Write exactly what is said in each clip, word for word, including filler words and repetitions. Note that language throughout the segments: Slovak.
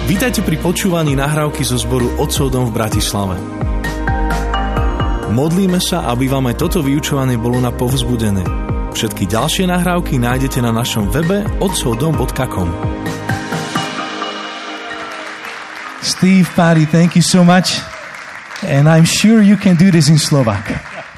Vítajte pri počúvaní nahrávky zo zboru Otcov dom v Bratislave. Modlíme sa, aby vám aj toto vyučovanie bolo na povzbudenie. Všetky ďalšie nahrávky nájdete na našom webe otcovdom bodka com. Steve, Patty, thank you so much. And I'm sure you can do this in Slovak.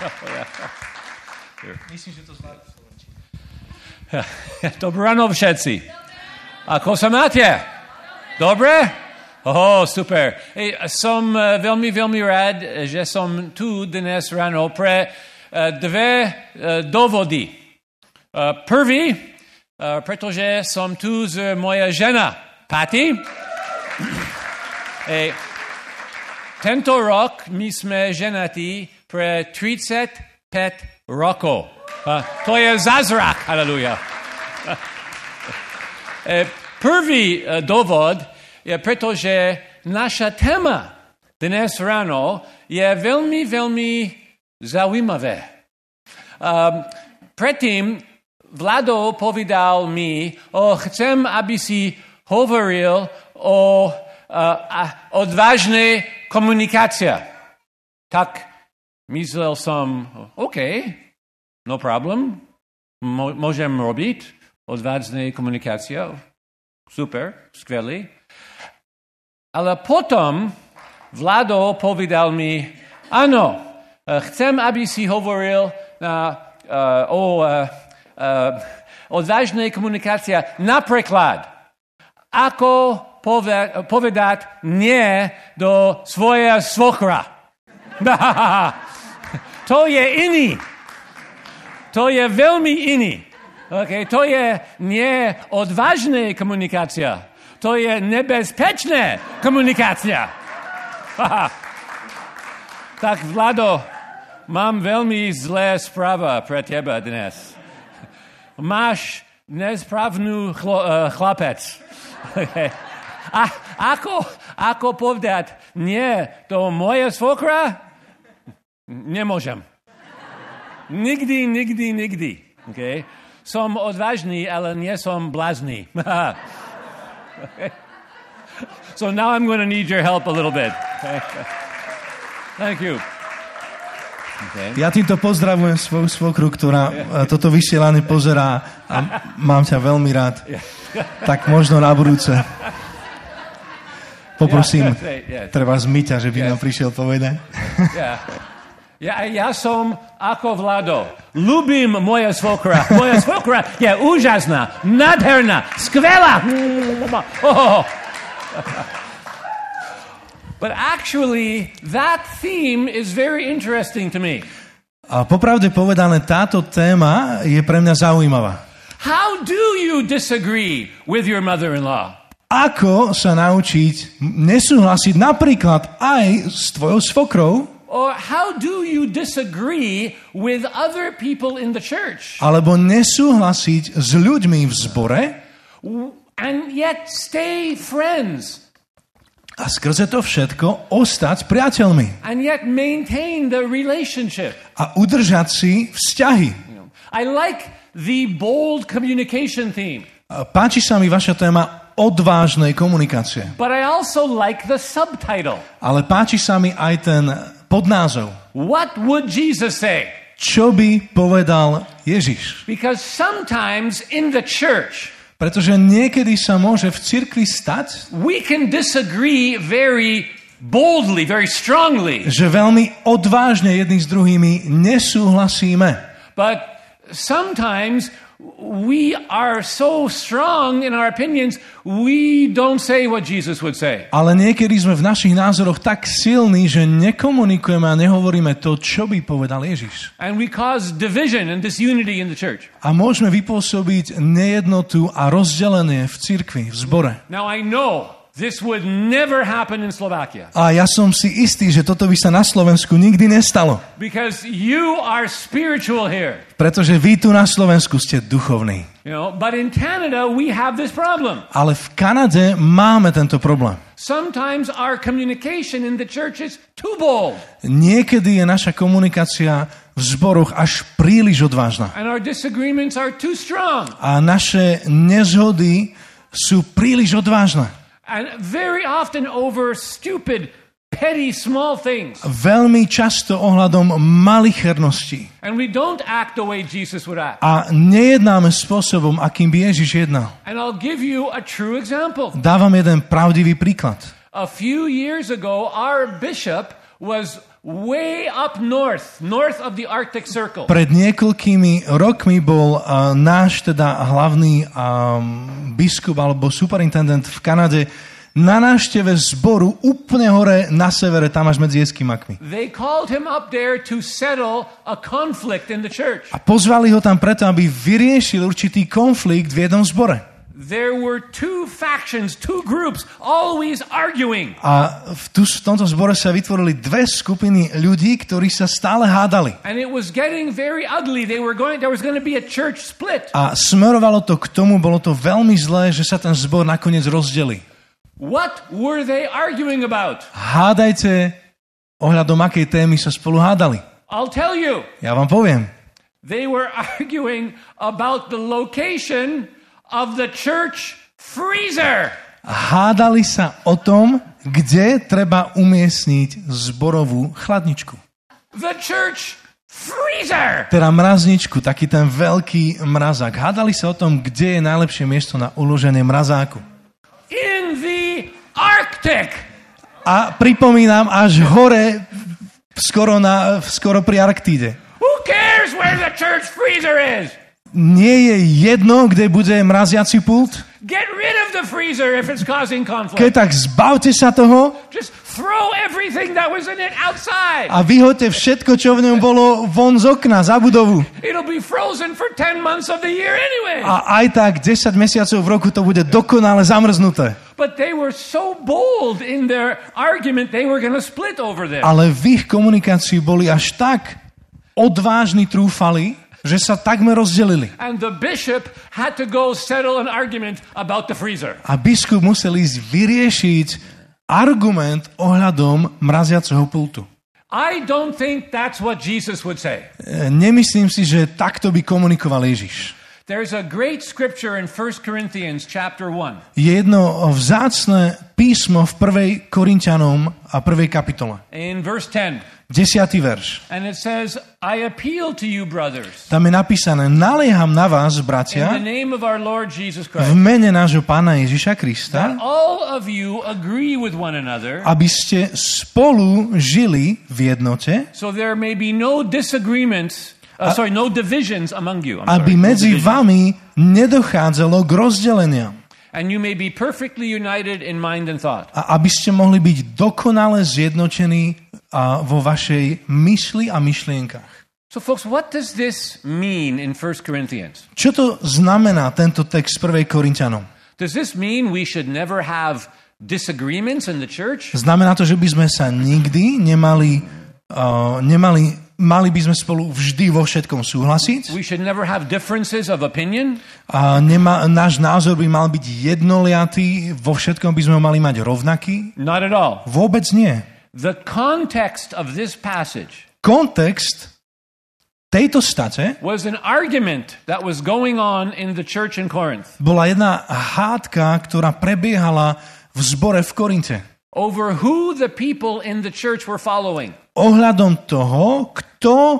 Myslím, že to zvládne v slovenčine. Dobré ráno všetci. Ako sa máte? Dobre? Oh, super. Hey, som uh, veľmi, veľmi rád, že som tu dnes ráno pre uh, dve uh, dôvody. Uh, prvý, uh, pretože som tu s moja žena, Patty. Hey, tento rok my sme ženatí pre tridsaťpäť rokov. Uh, to je zázrak, haleluja. uh, prvý uh, dôvod je, pretože naša téma dnes ráno je veľmi, veľmi zaujímavé. Um, predtým Vlado povedal mi, oh, chcem, aby si hovoril o uh, odvážnej komunikácii. Tak myslel som, OK, no problem, Mo- môžem robiť odvážnej komunikáciu. Super, skvelý. Ale potom Vlado povedal mi, áno, chcem, aby si hovoril na, uh, o uh, uh, odvážnej komunikácii. Napríklad, ako pove- povedať nie do svojej svokra. To je iný. To je veľmi iný. Okay, to je nie odvážna komunikácia. To je nebezpečná komunikácia. Tak, Vlado, mám veľmi zlé správa pre teba dnes. Máš nesprávnu chlo, uh, chlapec. Okay. A ako, ako povedať nie do moje svokra? Nemôžem. Nikdy, nikdy, nikdy. Okay? Som odvážny, ale nie som blázny. Okay. So now I'm going to need your help a little bit. Thank you. Okay. Ja týmto pozdravujem svoju svokru, ktorá toto vysielanie pozerá a mám ťa veľmi rád. Tak možno na budúce. Poprosím, treba zmyť, že by nám prišiel povedať. Yeah. Ja, ja som ako Vlado. Ľúbim moja svokra. Moja svokra je úžasná, nádherná, skvelá. Oh. But actually, that theme is very interesting to me. A popravde povedané, táto téma je pre mňa zaujímavá. How do you disagree with your mother-in-law? Ako sa naučiť nesúhlasiť napríklad aj s tvojou svokrou? Or how do you disagree with other people in the church? Alebo nesúhlasiť s ľuďmi v zbore? And yet stay friends. A skrze to všetko ostať priateľmi. And yet maintain the relationship. A udržať si vzťahy. I like the bold communication theme. Páči sa mi vaša téma odvážnej komunikácie. But I also like the subtitle. Ale páči sa mi aj ten podnázov. What would Jesus say? Čo by povedal Ježiš? Because sometimes in the church, pretože niekedy sa môže v cirkvi stať, we can disagree very boldly, very strongly. Že veľmi odvážne jedni s druhými nesúhlasíme. But sometimes we are so strong in our opinions, we don't say what Jesus would say. Ale niekedy sme v našich názoroch tak silní, že nekomunikujeme a nehovoríme to, čo by povedal Ježiš. And we cause division and disunity in the church. A môžeme vypôsobiť nejednotu a rozdelenie v cirkvi, v zbore. Now I know this would never happen in Slovakia. A ja som si istý, že toto by sa na Slovensku nikdy nestalo. Because you are spiritual here. Pretože vy tu na Slovensku ste duchovní. You know, but in Canada we have this problem. Ale v Kanade máme tento problém. Sometimes our communication in the church is too bold. Niekedy je naša komunikácia v zboroch až príliš odvážna. And our disagreements are too strong. A naše nezhody sú príliš odvážne. And very often over stupid, petty, small things. Veľmi často ohľadom malicherností. And we don't act the way Jesus would act. A nejednáme spôsobom, akým by Ježiš jednal. And I'll give you a true example. Dávam jeden pravdivý príklad. A few years ago, our bishop was way up north, north of the Arctic Circle. Pred niekoľkými rokmi bol uh, náš teda hlavný um, biskup alebo superintendent v Kanade na návšteve zboru úplne hore na severe, tam až medzi Eskimakmi. They called him up there to settle a conflict in the church. A pozvali ho tam preto, aby vyriešil určitý konflikt v jednom zbore. There were two factions, two groups, always arguing. A v, tu, v tomto zbore sa vytvorili dve skupiny ľudí, ktorí sa stále hádali. And it was getting very ugly. They were going, there was going to be a church split. A smerovalo to k tomu, bolo to veľmi zlé, že sa ten zbor nakoniec rozdelí. What were they arguing about? Hádajte, ohľadom akej témy sa spolu hádali. I'll tell you. Ja vám poviem. They were arguing about the location of the church freezer. Hádali sa o tom, kde treba umiestniť zborovú chladničku. The church freezer. Teda mrazničku, taký ten veľký mrazák. Hádali sa o tom, kde je najlepšie miesto na uloženie mrazáku. In the Arctic. A pripomínam, až hore, skoro, na, skoro pri Arktíde. Who cares where the church freezer is? Nie je jedno, kde bude mraziaci pult? Get rid of the freezer if it's causing conflict. Keď tak zbavte sa toho. Just throw everything that was in it outside. A vyhoďte všetko, čo v ňom bolo, von z okna, za budovu. It'll be frozen for ten months of the year anyway. A aj tak desať mesiacov v roku to bude dokonale zamrznuté. But they were so bold in their argument, they were going to split over this. Ale v ich komunikácii boli až tak odvážni, trúfali, že sa takmer rozdelili. And the bishop had to go settle an argument about the freezer. A biskup musel ísť vyriešiť argument ohľadom mraziaceho pultu. I don't think that's what Jesus would say. Nemyslím si, že takto by komunikoval Ježiš. There's a great scripture in First Corinthians chapter one. Je jedno vzácne písmo v prvej Korinťanom a prvej kapitole. In verse ten. Desiatý verš. And it says, I appeal to you, brothers. Tam je napísané, nalieham na vás, bratia, in the name of our Lord Jesus v Christ, mene nášho Pána Ježiša Krista, that all of you agree with one another, aby ste spolu žili v jednote, so there may be no disagreements, uh, sorry, no divisions among you. I'm aby sorry, no medzi divisions. vami nedochádzalo k rozdeleniam. And you may be perfectly united in mind and thought. A aby ste mohli byť dokonale zjednotení a vo vašej mysli a myšlienkach. So folks, what does this mean in First Corinthians? Čo to znamená tento text z prvej Korinťanom? Does this mean we should never have disagreements in the church? Znamená to, že by sme sa nikdy nemali, uh, nemali mali by sme spolu vždy vo všetkom súhlasiť? We should never have differences of opinion? A nema, náš názor by mal byť jednoliatý, vo všetkom by sme ho mali mať rovnaký? Not at all. Vôbec nie. The context of this passage Kontext tejto state was an argument that was going on in the church in Corinth bola jedna hádka, ktorá prebiehala v zbore v Korinte. over who the people in the church were following. Ohľadom toho, kto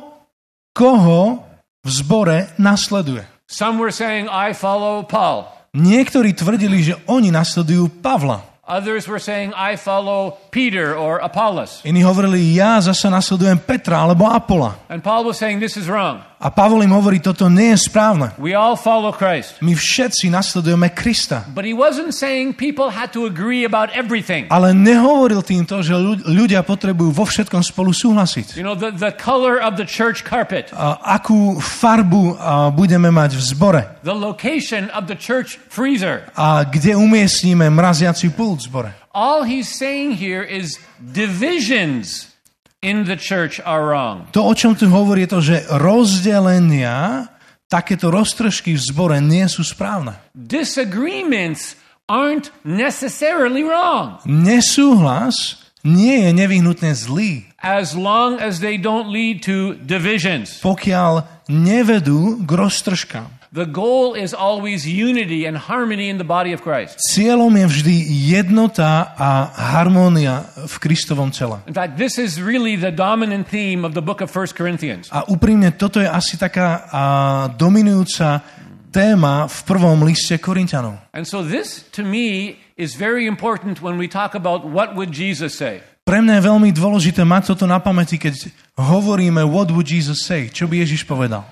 koho v zbore nasleduje. Some were saying, I follow Paul. Niektorí tvrdili, že oni nasledujú Pavla. Others were saying, I follow Peter or Apollos. Iní hovorili, ja zasa nasledujem Petra alebo Apola. And Paul was saying, this is wrong. A Pavol im hovorí, toto nie je správne. We all follow Christ. My všetci nasledujeme Krista. But he wasn't saying people had to agree about everything. Ale nehovoril týmto, že ľudia potrebujú vo všetkom spolu súhlasiť. You know, the, the color of the church carpet. A akú farbu a, budeme mať v zbore. The location of the church freezer. A kde umiestníme mraziaci pult v zbore. All he's saying here is divisions in the church are wrong. To, o čom tu hovorí, je to, že rozdelenia, takéto roztržky v zbore nie sú správne. Disagreements aren't necessarily wrong. Nesúhlas nie je nevyhnutne zlý. As long as they don't lead to divisions. Pokiaľ nevedú k roztržkám. The goal is always unity and harmony in the body of Christ. Cieľom je vždy jednota a harmónia v Kristovom tele. In fact, this is really the dominant theme of the book of First Corinthians. A úprimne, toto je asi taká a, dominujúca téma v prvom liste Korinťanov. And so this, to me, is very important when we talk about what would Jesus say. Pre mňa je veľmi dôležité mať toto na pamäti, keď hovoríme what would Jesus say, čo by Ježiš povedal.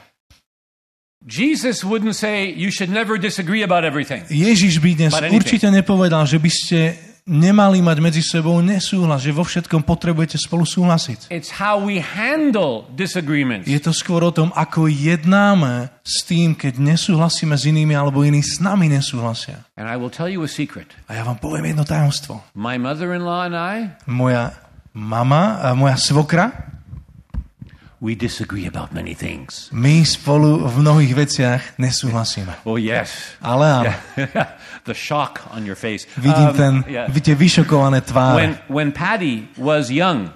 Jesus wouldn't say you should never disagree about everything. Ježiš by dnes určite nepovedal, že by ste nemali mať medzi sebou nesúhlas, že vo všetkom potrebujete spolu súhlasiť. It's how we handle disagreements. Je to skôr o tom, ako jednáme s tým, keď nesúhlasíme s inými, alebo iní s nami nesúhlasia. And I will tell you a secret. A ja vám poviem jedno tajomstvo. My mother-in-law and I, moja mama, a moja svokra, we disagree about many things. My spolu v mnohých veciach nesúhlasíme. Oh yes. Ale áno. Yeah. The shock on your face. Vidím um, ten, yeah. vidíte, vyšokované tváre. When, when Patty was young,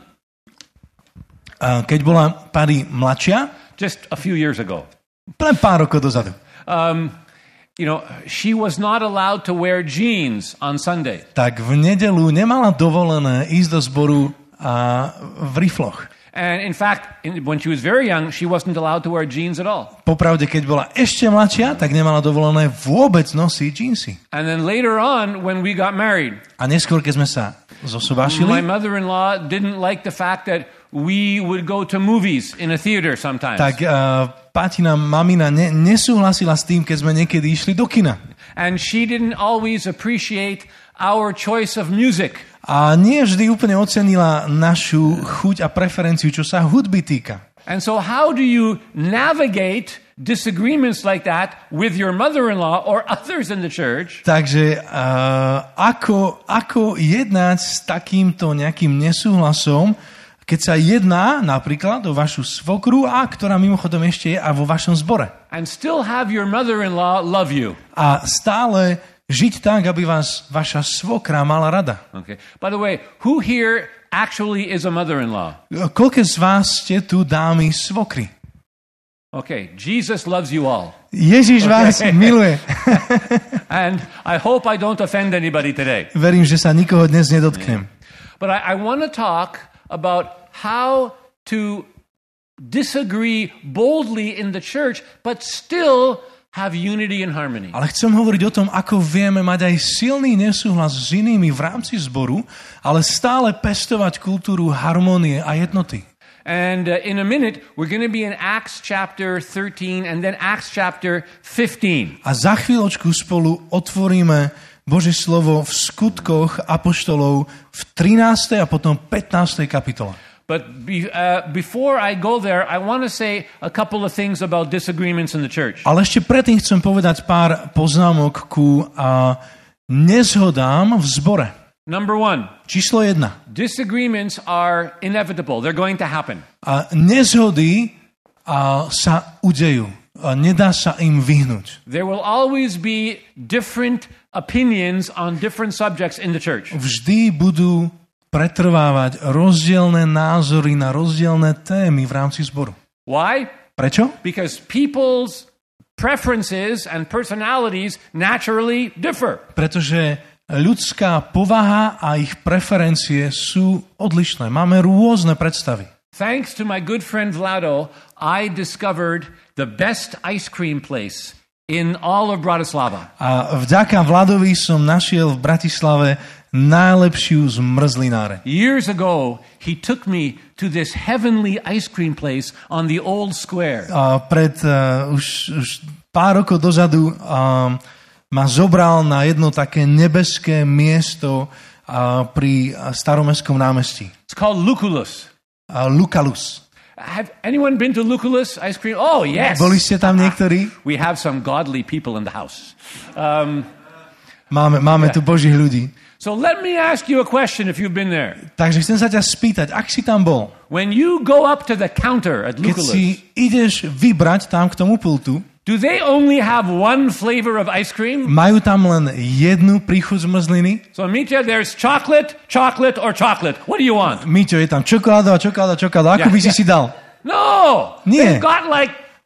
uh, keď bola Patty mladšia, just a few years ago, len pár rokov dozadu, um, you know, she was not allowed to wear jeans on Sunday. Tak v nedeľu nemala dovolené ísť do zboru uh, v rifloch. And in fact, in, when she was very young, she wasn't allowed to wear jeans at all. Popravde, keď bola ešte mladšia, tak nemala dovolené vôbec nosiť džínsy. And then later on, when we got married, a neskôr, keď sme sa zosobášili, my mother-in-law didn't like the fact that we would go to movies in a theater sometimes. Tak uh, Patina mamina ne, nesúhlasila s tým, keď sme niekedy išli do kina. And she didn't always appreciate our choice of music. A nie vždy úplne ocenila našu chuť a preferenciu, čo sa hudby týka. And so how do you navigate disagreements like that with your mother-in-law or others in the church? Takže uh, ako, ako jednať s takýmto nejakým nesúhlasom, keď sa jedná napríklad o vašu svokru, a ktorá mimochodom ešte je a vo vašom zbore. And still have your mother-in-law love you. A stále žiť tak, aby vás vaša svokra mala rada. Okay. By the way, who here actually is a mother-in-law? Koľko z vás ste tu dámy svokry? Okay, Jesus loves you all. Ježiš okay. vás miluje. And I hope I don't offend anybody today. Verím, že sa nikoho dnes nedotknem. But I, I want to talk about how to disagree boldly in the church, but still have unity and harmony. Ale chcem hovoriť o tom, ako vieme mať aj silný nesúhlas s inými v rámci zboru, ale stále pestovať kultúru harmónie a jednoty. And uh, in a minute, we're going to be in Acts chapter thirteen and then Acts chapter fifteen. A za chvíľočku spolu otvoríme Božie slovo v skutkoch apoštolov v trinástej a potom pätnástej kapitole. But be, uh, before I go there, I want to say a couple of things about disagreements in the church. Ale ešte predtým chcem povedať pár poznámok ku uh, nezhodám v zbore. Number one. Číslo jedna. Disagreements are inevitable. They're going to happen. A nezhody uh, sa udejú. A nedá sa im vyhnúť. There will always be different opinions on different subjects in the church. Vždy budú pretrvávať rozdielne názory na rozdielne témy v rámci zboru. Why? Prečo? Because people's preferences and personalities naturally differ. Pretože ľudská povaha a ich preferencie sú odlišné. Máme rôzne predstavy. Thanks to my good friend Vlado, I discovered the best ice cream place in all of Bratislava. A vďaka Vladovi som našiel v Bratislave najlepšiu zmrzlináre. Years ago, he took me to this heavenly ice cream place on the old square. A pred uh, už, už pár rokov dozadu um, ma zobral na jedno také nebeské miesto uh, pri staromestskom námestí. It's called Lucullus. Uh, Lucullus. Have anyone been to Lucullus ice cream? Oh, yes. Boli ste tam niektorí? We have some godly people in the house. Um, máme máme yeah. tu Božích ľudí. So let me ask you a question if you've been there. Takže chcem sa ťa spýtať, ak si tam bol, when you go up to the counter at Lucullus, keď si ideš vybrať tam k tomu pultu, do they only have one flavor of ice cream? Majú tam len jednu príchuť zmrzliny? So Mitya, there's chocolate, chocolate or chocolate. What do you want? Mityo, je tam čokoláda, čokoláda, čokoláda. Ako yeah, by si yeah. si dal? No! Nie. They've got like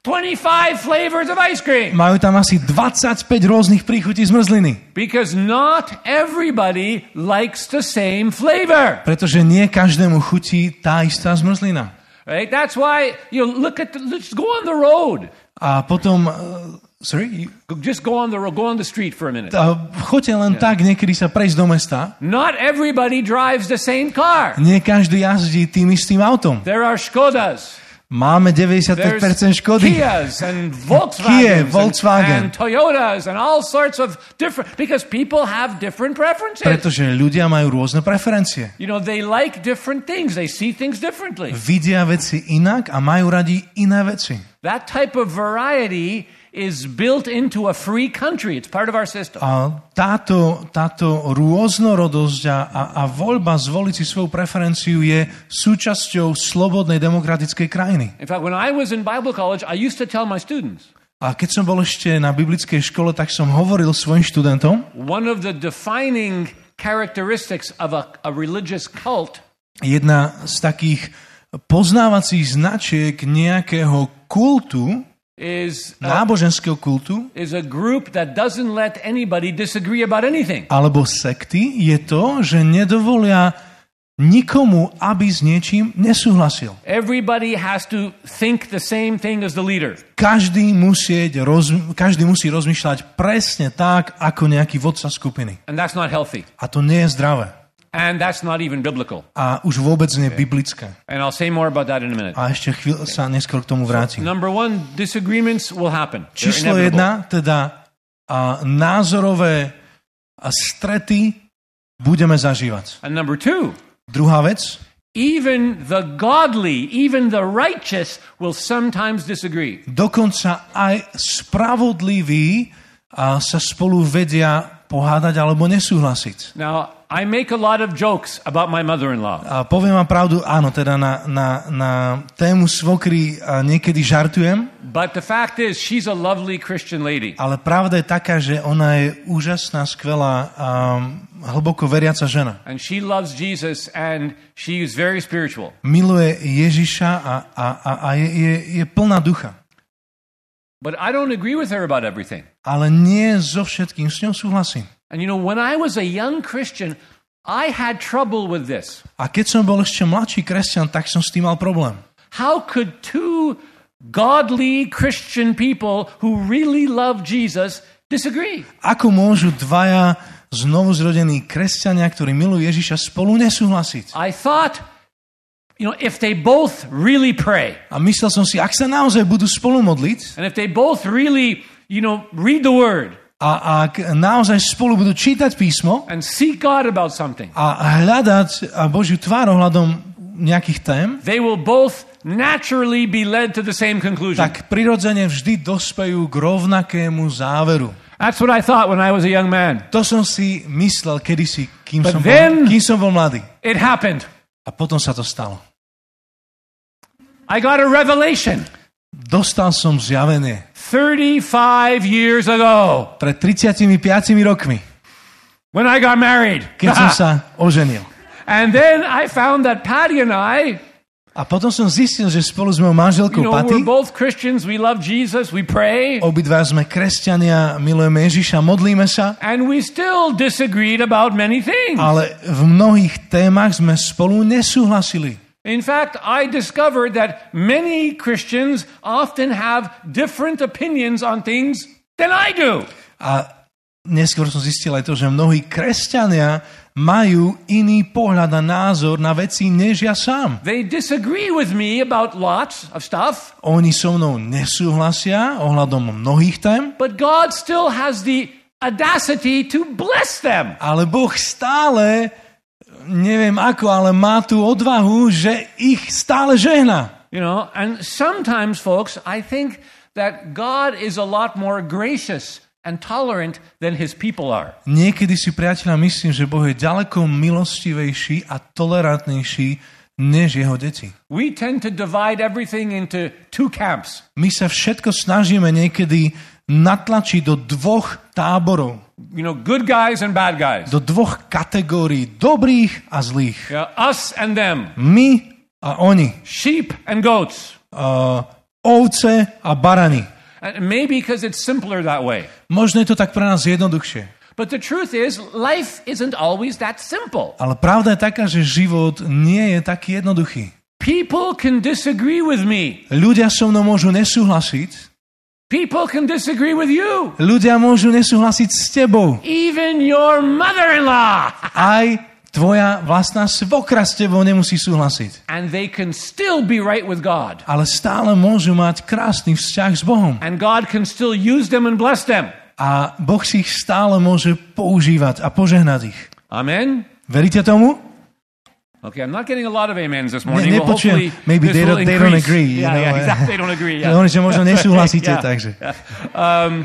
twenty-five flavors of ice cream. Majú tam asi dvadsaťpäť rôznych príchutí zmrzliny. Because not everybody likes the same flavor. Pretože nie každému chutí tá istá zmrzlina. Right? That's why you look at the, let's go on the road. A potom uh, sorry, Just go on the road, go on the street for a minute. uh, choďte len yeah. tak niekedy sa prejsť do mesta. Not everybody drives the same car. Nie každý jazdí tým istým autom. There are Škodas. Máme deväťdesiatpäť percent There's Škody. Kias and Volkswagens Kia, Volkswagen. And, and Toyotas and all sorts of different, because people have different preferences. Pretože ľudia majú rôzne preferencie. You know, they like different things. They see things differently. Vidia veci inak a majú radi iné veci. That type of variety is built into a free country. It's part of our system. A táto, táto rôznorodosť a, a, a voľba zvoliť si svoju preferenciu je súčasťou slobodnej demokratickej krajiny. In fact, when I was in Bible college, I used to tell my students, A keď som bol ešte na biblickej škole, tak som hovoril svojim študentom, one of the defining characteristics of a, a religious cult jedna z takých poznávacích značiek nejakého kultu, is uh, náboženského kultu, is a group that doesn't let anybody disagree about anything. alebo sekty, je to, že nedovolia nikomu, aby s niečím nesúhlasil. Everybody has to think the same thing as the leader. Každý, musieť roz, každý musí rozmýšľať presne tak, ako nejaký vodca skupiny. And that's not healthy. A to nie je zdravé. And that's not even biblical. A už vôbec nie je biblické. And I'll say more about that in a minute. A ešte chvíľ sa neskôr k tomu vrátim. Number one, disagreements will happen. They're Číslo inevitable. jedna, teda a, názorové a strety budeme zažívať. And number two, Druhá vec, even the godly, even the righteous will sometimes disagree. dokonca aj spravodliví a, sa spolu vedia pohádať alebo nesúhlasiť. Now, I make a lot of jokes about my mother-in-law. A poviem vám pravdu, áno, teda na, na, na tému svokry a niekedy žartujem, But the fact is, she's a lovely Christian lady. ale pravda je taká, že ona je úžasná, skvelá a hlboko veriaca žena. And she loves Jesus and she is very spiritual. Miluje Ježiša a, a, a, a je, je, je plná ducha. But I don't agree with her about everything. Ale nie so všetkým s ňou súhlasím. And you know, when I was a young Christian, I had trouble with this. A keď som bol ešte mladší kresťan, tak som s tým mal problém. How could two godly Christian people who really love Jesus disagree? Ako môžu dvaja znovuzrodení kresťania, ktorí milujú Ježiša, spolu nesúhlasiť? I thought, you know, if they both really pray, A myslel som si, ak sa naozaj budú spolu modliť and if they both really, you know, read the word a ak naozaj spolu budú čítať písmo and seek God about something, a hľadať Božiu tvár ohľadom nejakých tém, they will both naturally be led to the same conclusion. tak prirodzene vždy dospejú k rovnakému záveru. That's what I thought when I was a young man. To som si myslel kedysi, kým, But som, then- bol, kým som bol mladý. It happened. A potom sa to stalo. I got a revelation Dostal som zjavenie thirty-five years ago pred tridsiatimi rokmi, when I got married. keď som sa oženil. And then I found that Patty and I, A potom som zistil, že spolu s mojou manželkou you know, Patty, we're both Christians, we love Jesus, we pray, obidva sme kresťania, milujeme Ježiša, modlíme sa, and we still disagreed about many things. ale v mnohých témach sme spolu nesúhlasili. In fact, I discovered that many Christians often have different opinions on things than I do. A neskôr som zistil aj to, že mnohí kresťania majú iný pohľad a názor na veci než ja sám. They disagree with me about lots of stuff, Oni so mnou nesúhlasia ohľadom mnohých tém, but God still has the audacity to bless them. ale Boh stále, neviem ako, ale má tú odvahu, že ich stále žehná. You know, and sometimes, folks, I think that God is a lot more gracious and tolerant than his people are. Niekedy si, priateľa, myslím, že Boh je ďaleko milostivejší a tolerantnejší než jeho deti. We tend to divide everything into two camps. My sa všetko snažíme niekedy natlačiť do dvoch táborov, You know, good guys and bad guys. do dvoch kategórií, dobrých a zlých. Yeah, us and them. My a oni. Sheep and goats. Uh, ovce a barani. And maybe because it's simpler that way. Možno je to tak pre nás jednoduchšie. But the truth is, life isn't always that simple. Ale pravda je taká, že život nie je taký jednoduchý. People can disagree with me. Ľudia so mnou môžu nesúhlasiť. People can disagree with you. Ľudia môžu nesúhlasiť s tebou. Even your mother-in-law. Aj tvoja vlastná svokra s tebou nemusí súhlasiť. And they can still be right with God. Ale stále môžu mať krásny vzťah s Bohom. And God can still use them and bless them. A Boh si ich stále môže používať a požehnať ich. Amen? Veríte tomu? Okay, I'm not getting a lot of amens this morning. Ne, well, hopefully maybe they don't, they don't agree. You yeah, know? yeah, exactly. They don't agree. Yeah. Oni, že možno nesúhlasíte, yeah. takže. Um,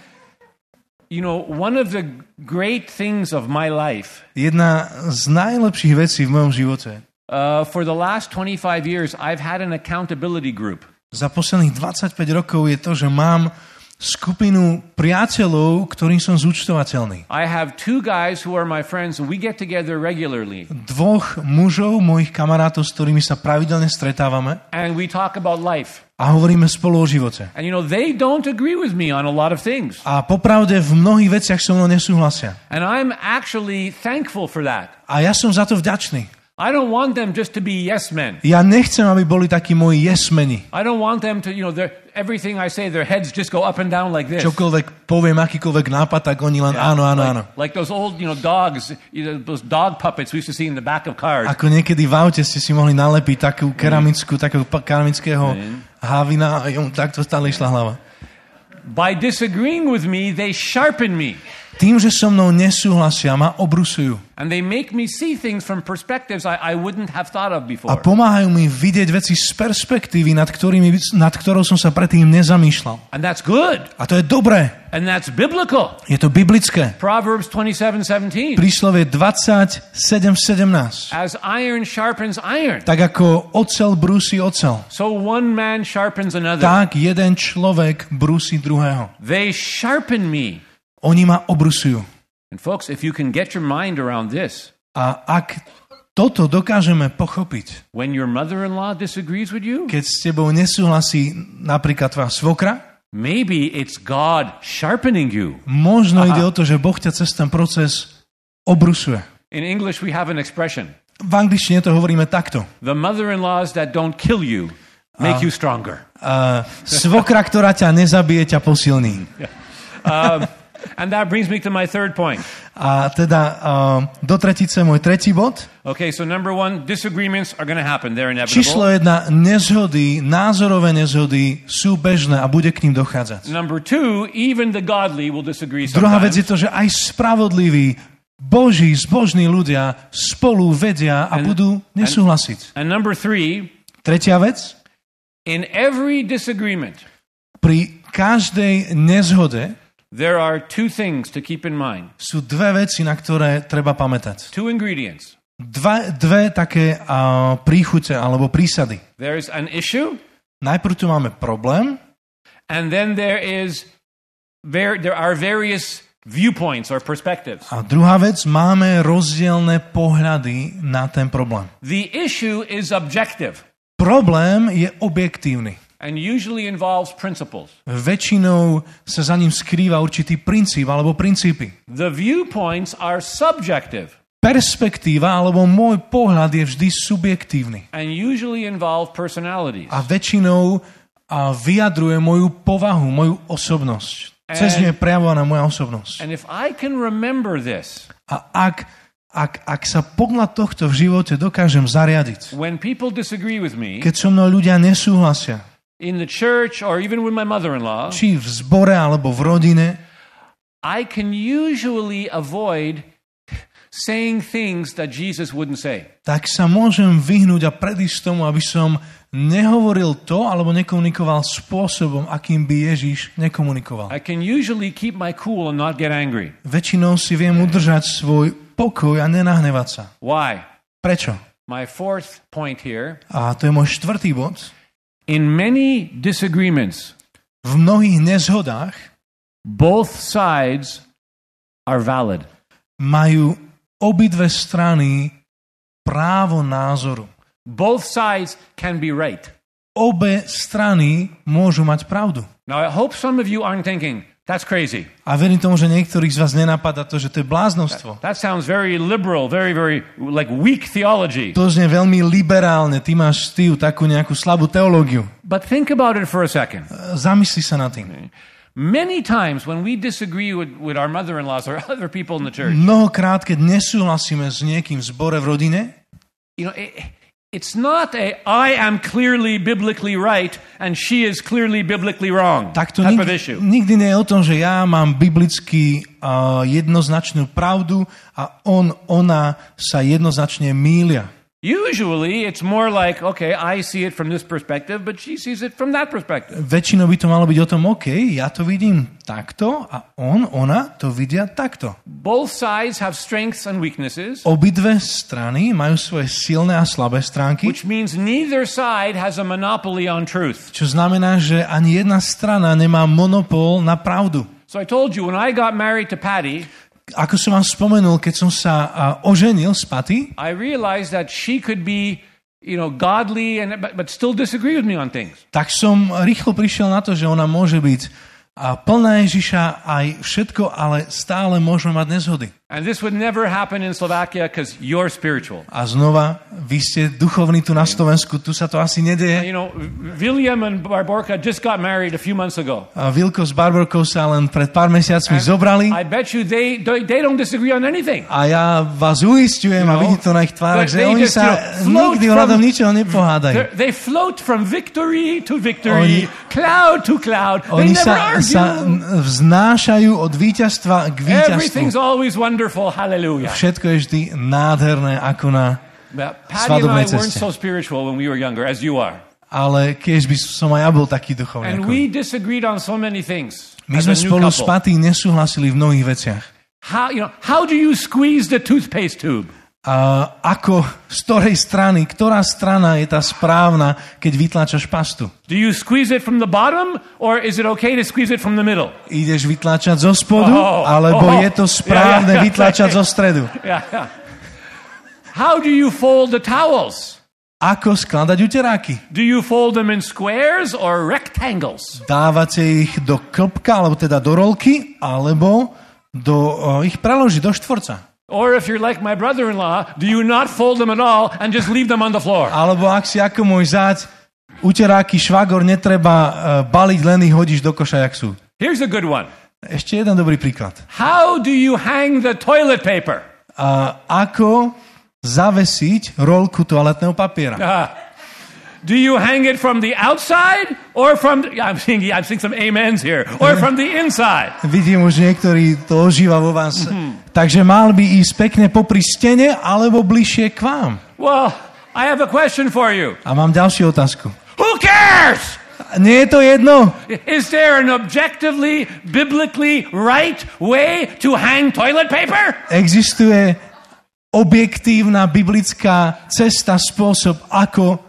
you know, one of the great things of my life. Jedna z najlepších vecí v mojom živote. Uh, for the last twenty-five years, I've had an accountability group. Za posledných dvadsaťpäť rokov je to, že mám skupinu priateľov, ktorým som zúčtovateľný. I have two guys who are my friends and we get together regularly. Dvoch mužov, mojich kamarátov, s ktorými sa pravidelne stretávame. And we talk about life. A hovoríme spolu o živote. And you know, they don't agree with me on a lot of things. A popravde v mnohých veciach so mnou nesúhlasia. And I'm actually thankful for that. A ja som za to vďačný. I don't want them just to be yes men. Ja nechcem, aby boli takí moji yes-meni. I don't want them to, you know, everything I say, their heads just go up and down like this. Čokoľvek poviem, akýkoľvek nápad, tak oni len Yeah, áno, áno, like, áno. Like those old, you know, dogs, you know, those dog puppets we used to see in the back of cars. Ako niekedy v aute ste si mohli nalepiť takú keramickú, takého keramického hávina a jom takto stále išla hlava. By disagreeing with me, they sharpen me. Tým, že so mnou nesúhlasia, ma obrusujú. And they make me see things from perspectives I, I wouldn't have thought of before. A pomáhajú mi vidieť veci z perspektívy, nad, ktorými, nad ktorou som sa predtým nezamýšľal. And that's good. A to je dobré. And that's biblical. Je to biblické. Proverbs twenty-seven seventeen. Príslovie dvadsaťsedem sedemnásť. As iron sharpens iron, Tak ako ocel brúsi ocel, so one man sharpens another. tak jeden človek brúsi druhého. They sharpen me. Oni ma obrusujú. And folks, if you can get your mind around this, A ak toto dokážeme pochopiť, when your mother-in-law disagrees with you, keď s tebou nesúhlasí napríklad tvoja svokra, maybe it's God sharpening you. možno Aha. ide o to, že Boh ťa cez ten proces obrusuje. In English, we have an expression. V angličtine to hovoríme takto. The mother-in-laws that don't kill you make you stronger. Uh, svokra, ktorá ťa nezabije, ťa posilní. Um, and that brings me to my third point. A teda uh, do tretice môj tretí bod. Okay, so number one, disagreements are going to happen. They're Číslo inevitable. jedna, nezhody, názorové nezhody sú bežné a bude k ním dochádzať. Number two, even the godly will disagree Druhá vec je sometimes. to, že aj spravodliví, boží, zbožní ľudia spolu vedia a And- budú nesúhlasiť. And number three, Tretia vec, in every disagreement, pri každej nezhode there are two things to keep in mind. sú dve veci, na ktoré treba pamätať. Two ingredients. Dva, dve také uh, príchute alebo prísady. There's an issue, Najprv tu máme problém and then there is ver- there are various viewpoints or perspectives. a druhá vec, máme rozdielne pohľady na ten problém. The issue is objective Problém je objektívny. and usually involves principles. Väčšinou sa za ním skrýva určitý princíp alebo princípy. The viewpoints are subjective Perspektíva alebo môj pohľad je vždy subjektívny and usually involve personalities. a väčšinou a vyjadruje moju povahu, moju osobnosť. Cez ňu je prejavovaná moja osobnosť. And if I can remember this, A ak, ak, ak sa podľa tohto v živote dokážem zariadiť, when people disagree with me keď so mnou ľudia nesúhlasia, in the church or even with my mother-in-law, či v zbore alebo v rodine, I can usually avoid saying things that Jesus wouldn't say. tak sa môžem vyhnúť a predísť tomu, aby som nehovoril to alebo nekomunikoval spôsobom, akým by Ježiš nekomunikoval. I can usually keep my cool and not get angry. Väčšinou si viem udržať svoj pokoj a nenahnevať sa. Why? Prečo? My fourth point here, A to je môj štvrtý bod. in many disagreements, V mnohých nezhodách both sides are valid. majú obidve strany právo názoru. Both sides can be right. obe strany môžu mať pravdu. Now, I hope some of you aren't thinking, that's crazy. A verím tomu, že niektorých z vás nenapadá to, že to je bláznostvo. That sounds very liberal, very, very, like weak theology. To znie veľmi liberálne, ty máš ty takú nejakú slabú teológiu. But think about it for a second. Zamysli sa nad tým. Many times when we disagree with, with our mother-in-laws or other people in the church, Mnohokrát, keď nesúhlasíme s niekým v zbore v rodine, you know, it, it's not a I am clearly biblically right and she is clearly biblically wrong tak to type nikdy, of issue. nikdy nie je o tom, že ja mám biblicky uh, jednoznačnú pravdu a on, ona sa jednoznačne mýlia. Usually it's more like, okay, I see it from this perspective, but she sees it from that perspective. Väčšinou by to malo byť o tom, OK, ja to vidím takto a on, ona to vidia takto. Both sides have strengths and weaknesses, Obidve strany majú svoje silné a slabé stránky, which means neither side has a monopoly on truth. čo znamená, že ani jedna strana nemá monopol na pravdu. So I told you, when I got married to Patty, Ako som vám spomenul, keď som sa uh, oženil s Patty, I realized that she could be, you know, godly and but, but still disagree with me on things. tak som rýchlo prišiel na to, že ona môže byť a plná Ježiša aj všetko, ale stále môžeme mať nezhody. And this would never happen in Slovakia because you're spiritual. A znova, vy ste duchovní tu na Slovensku, tu sa to asi nedeje. You know, William and Barborka just got married a few months ago. A Vilko s Barborkou sa len pred pár mesiacmi zobrali. I bet you they they don't disagree on anything. A ja vás uisťujem, a vidíte to na ich tvárach, že oni sa nikdy ohľadom ničoho nepohádajú. They float from victory to victory, cloud to cloud. They Oni never sa, argue. sa vznášajú od víťazstva k víťazstvu. Everything's always wonderful. Hallelujah. Všetko je vždy nádherné, ako na But Patty and svadobnej I weren't ceste. so spiritual when we were younger, as you are. Ale keď by som aj ja bol taký duchovný. And ako we vy. disagreed on so many things. My as sme a new spolu s couple. Patty nesúhlasili v mnohých veciach. How, you know, how do you squeeze the toothpaste tube? A ako, z ktorej strany, ktorá strana je tá správna, keď vytláčaš pastu? Do you squeeze it from the bottom, or is it okay to squeeze it from the middle? Ideš vytláčať zo spodu, Oh, alebo oh, je to správne yeah, yeah. vytláčať zo stredu? Yeah, yeah. How do you fold the towels? Ako skladať uteráky? Do you fold them in squares or rectangles? Dávate ich do klbka, alebo teda do rolky, alebo do, o, ich preložiť do štvorca. Or if you're like my brother-in-law, do you not fold them at all and just leave them on the floor? Alebo ak si ako môj zať, uteráky švagor netreba uh, baliť, len ich hodíš do koša, jak sú. Here's a good one. Ešte jeden dobrý príklad. How do you hang the toilet paper? A ako zavesiť rolku toaletného papiera? Uh, do you hang it from the outside or from the, I'm seeing I'm seeing some amens here, or from the inside? Vidím už niektorí to ožíva vo vás. Mm-hmm. Takže mal by ísť pekne popri stene alebo bližšie k vám. Well, I have a question for you. A mám ďalšiu otázku. Who cares? Nie je to jedno? Is there an objectively, biblically right way to hang toilet paper? Existuje objektívna biblická cesta, spôsob, ako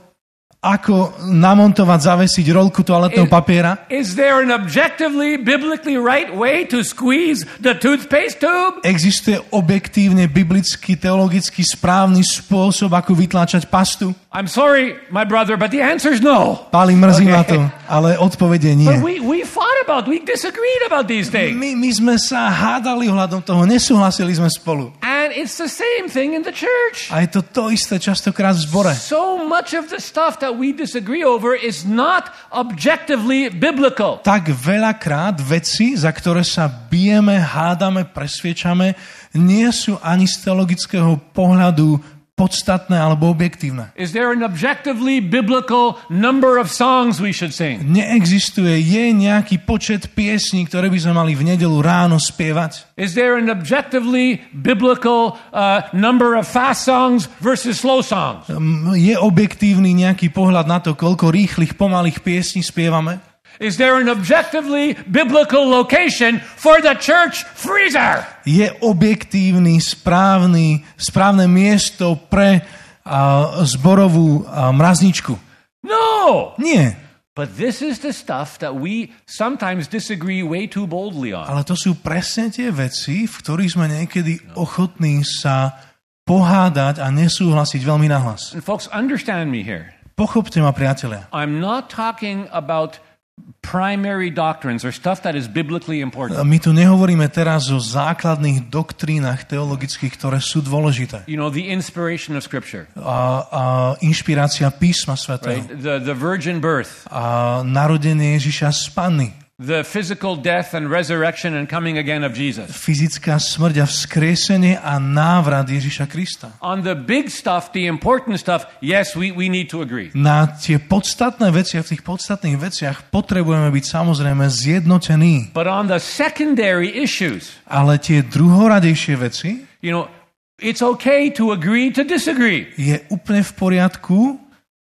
ako namontovať, zavesiť rolku toaletného papiera? Is there an objectively, biblically right way to squeeze the toothpaste tube? Existuje objektívne, biblicky, teologicky správny spôsob, ako vytláčať pastu? I'm sorry, my brother, but the answer is no. Páli, mrzí ma to, ale odpovede nie. But we, we fought about, we disagreed about these things. My, my sme sa hádali ohľadom toho, nesúhlasili sme spolu. And it's the same thing in the church. A je to to isté častokrát v zbore. So much of the stuff that we disagree over is not objectively biblical. Tak veľakrát veci, za ktoré sa bijeme, hádame, presviečame, nie sú ani z teologického pohľadu podstatné alebo objektívne. Is there an objectively biblical number of songs we should sing? Neexistuje, je nejaký počet piesní, ktoré by sme mali v nedeľu ráno spievať? Is there an objectively biblical uh, number of fast songs versus slow songs? Je objektívny nejaký pohľad na to, koľko rýchlych, pomalých piesní spievame? Is there an objectively biblical location for the church freezer? Je objektívny, správny, správne miesto pre uh, zborovú uh, mrazničku? No! Nie. But this is the stuff that we sometimes disagree way too boldly on. Ale to sú presne tie veci, v ktorých sme niekedy ochotní sa pohádať a nesúhlasiť veľmi nahlas. And folks, understand me here. Pochopte ma, priatelia. I'm not talking about primary doctrines or stuff that is biblically important. My tu nehovoríme teraz o základných doktrínach teologických, ktoré sú dôležité. You know, the inspiration of Scripture. A, a inšpirácia písma svätého. Right? The, the virgin birth. A narodenie Ježiša z Panny. The physical death and resurrection and coming again of Jesus. Fyzická smrť a vzkriesenie a návrat Ježiša Krista. On the big stuff, the important stuff, yes, we, we need to agree. Na tie podstatné veci a v tých podstatných veciach potrebujeme byť samozrejme zjednotení. But on the secondary issues, ale tie druhoradejšie veci, you know, it's okay to agree to disagree. Je úplne v poriadku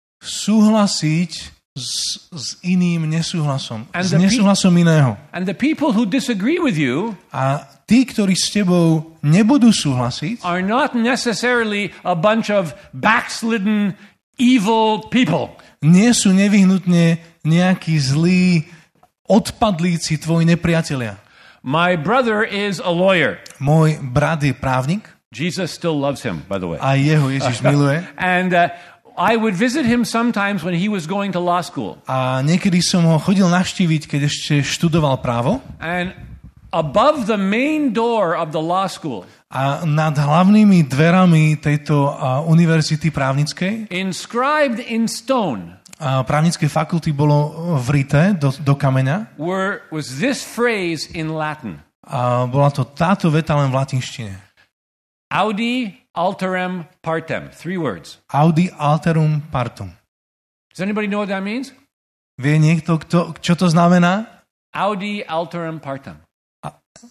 súhlasiť S, s iným nesúhlasom. And s nesúhlasom pe- iného. And the people who disagree with you a tí, ktorí s tebou nebudú súhlasiť, are not necessarily a bunch of backslidden evil people. Nie sú nevyhnutne nejakí zlí odpadlíci tvoji nepriatelia. My brother is a lawyer. Môj brat je právnik. Jesus still loves him, by the way. A jeho Ježiš miluje. And uh, I would visit him sometimes when he was going to law school. A niekedy som ho chodil navštíviť, keď ešte študoval právo. And above the main door of the law school, a nad hlavnými dverami tejto uh, univerzity právnickej, inscribed in stone, a právnickej fakulty bolo vrité do, do kameňa, were, was this phrase in Latin. A bola to táto veta len v latinštine. Audi alteram partem. Three words. Audi alterum partum. Does anybody know what that means? Vie niekto, kto, čo to znamená? Audi alteram partem. A...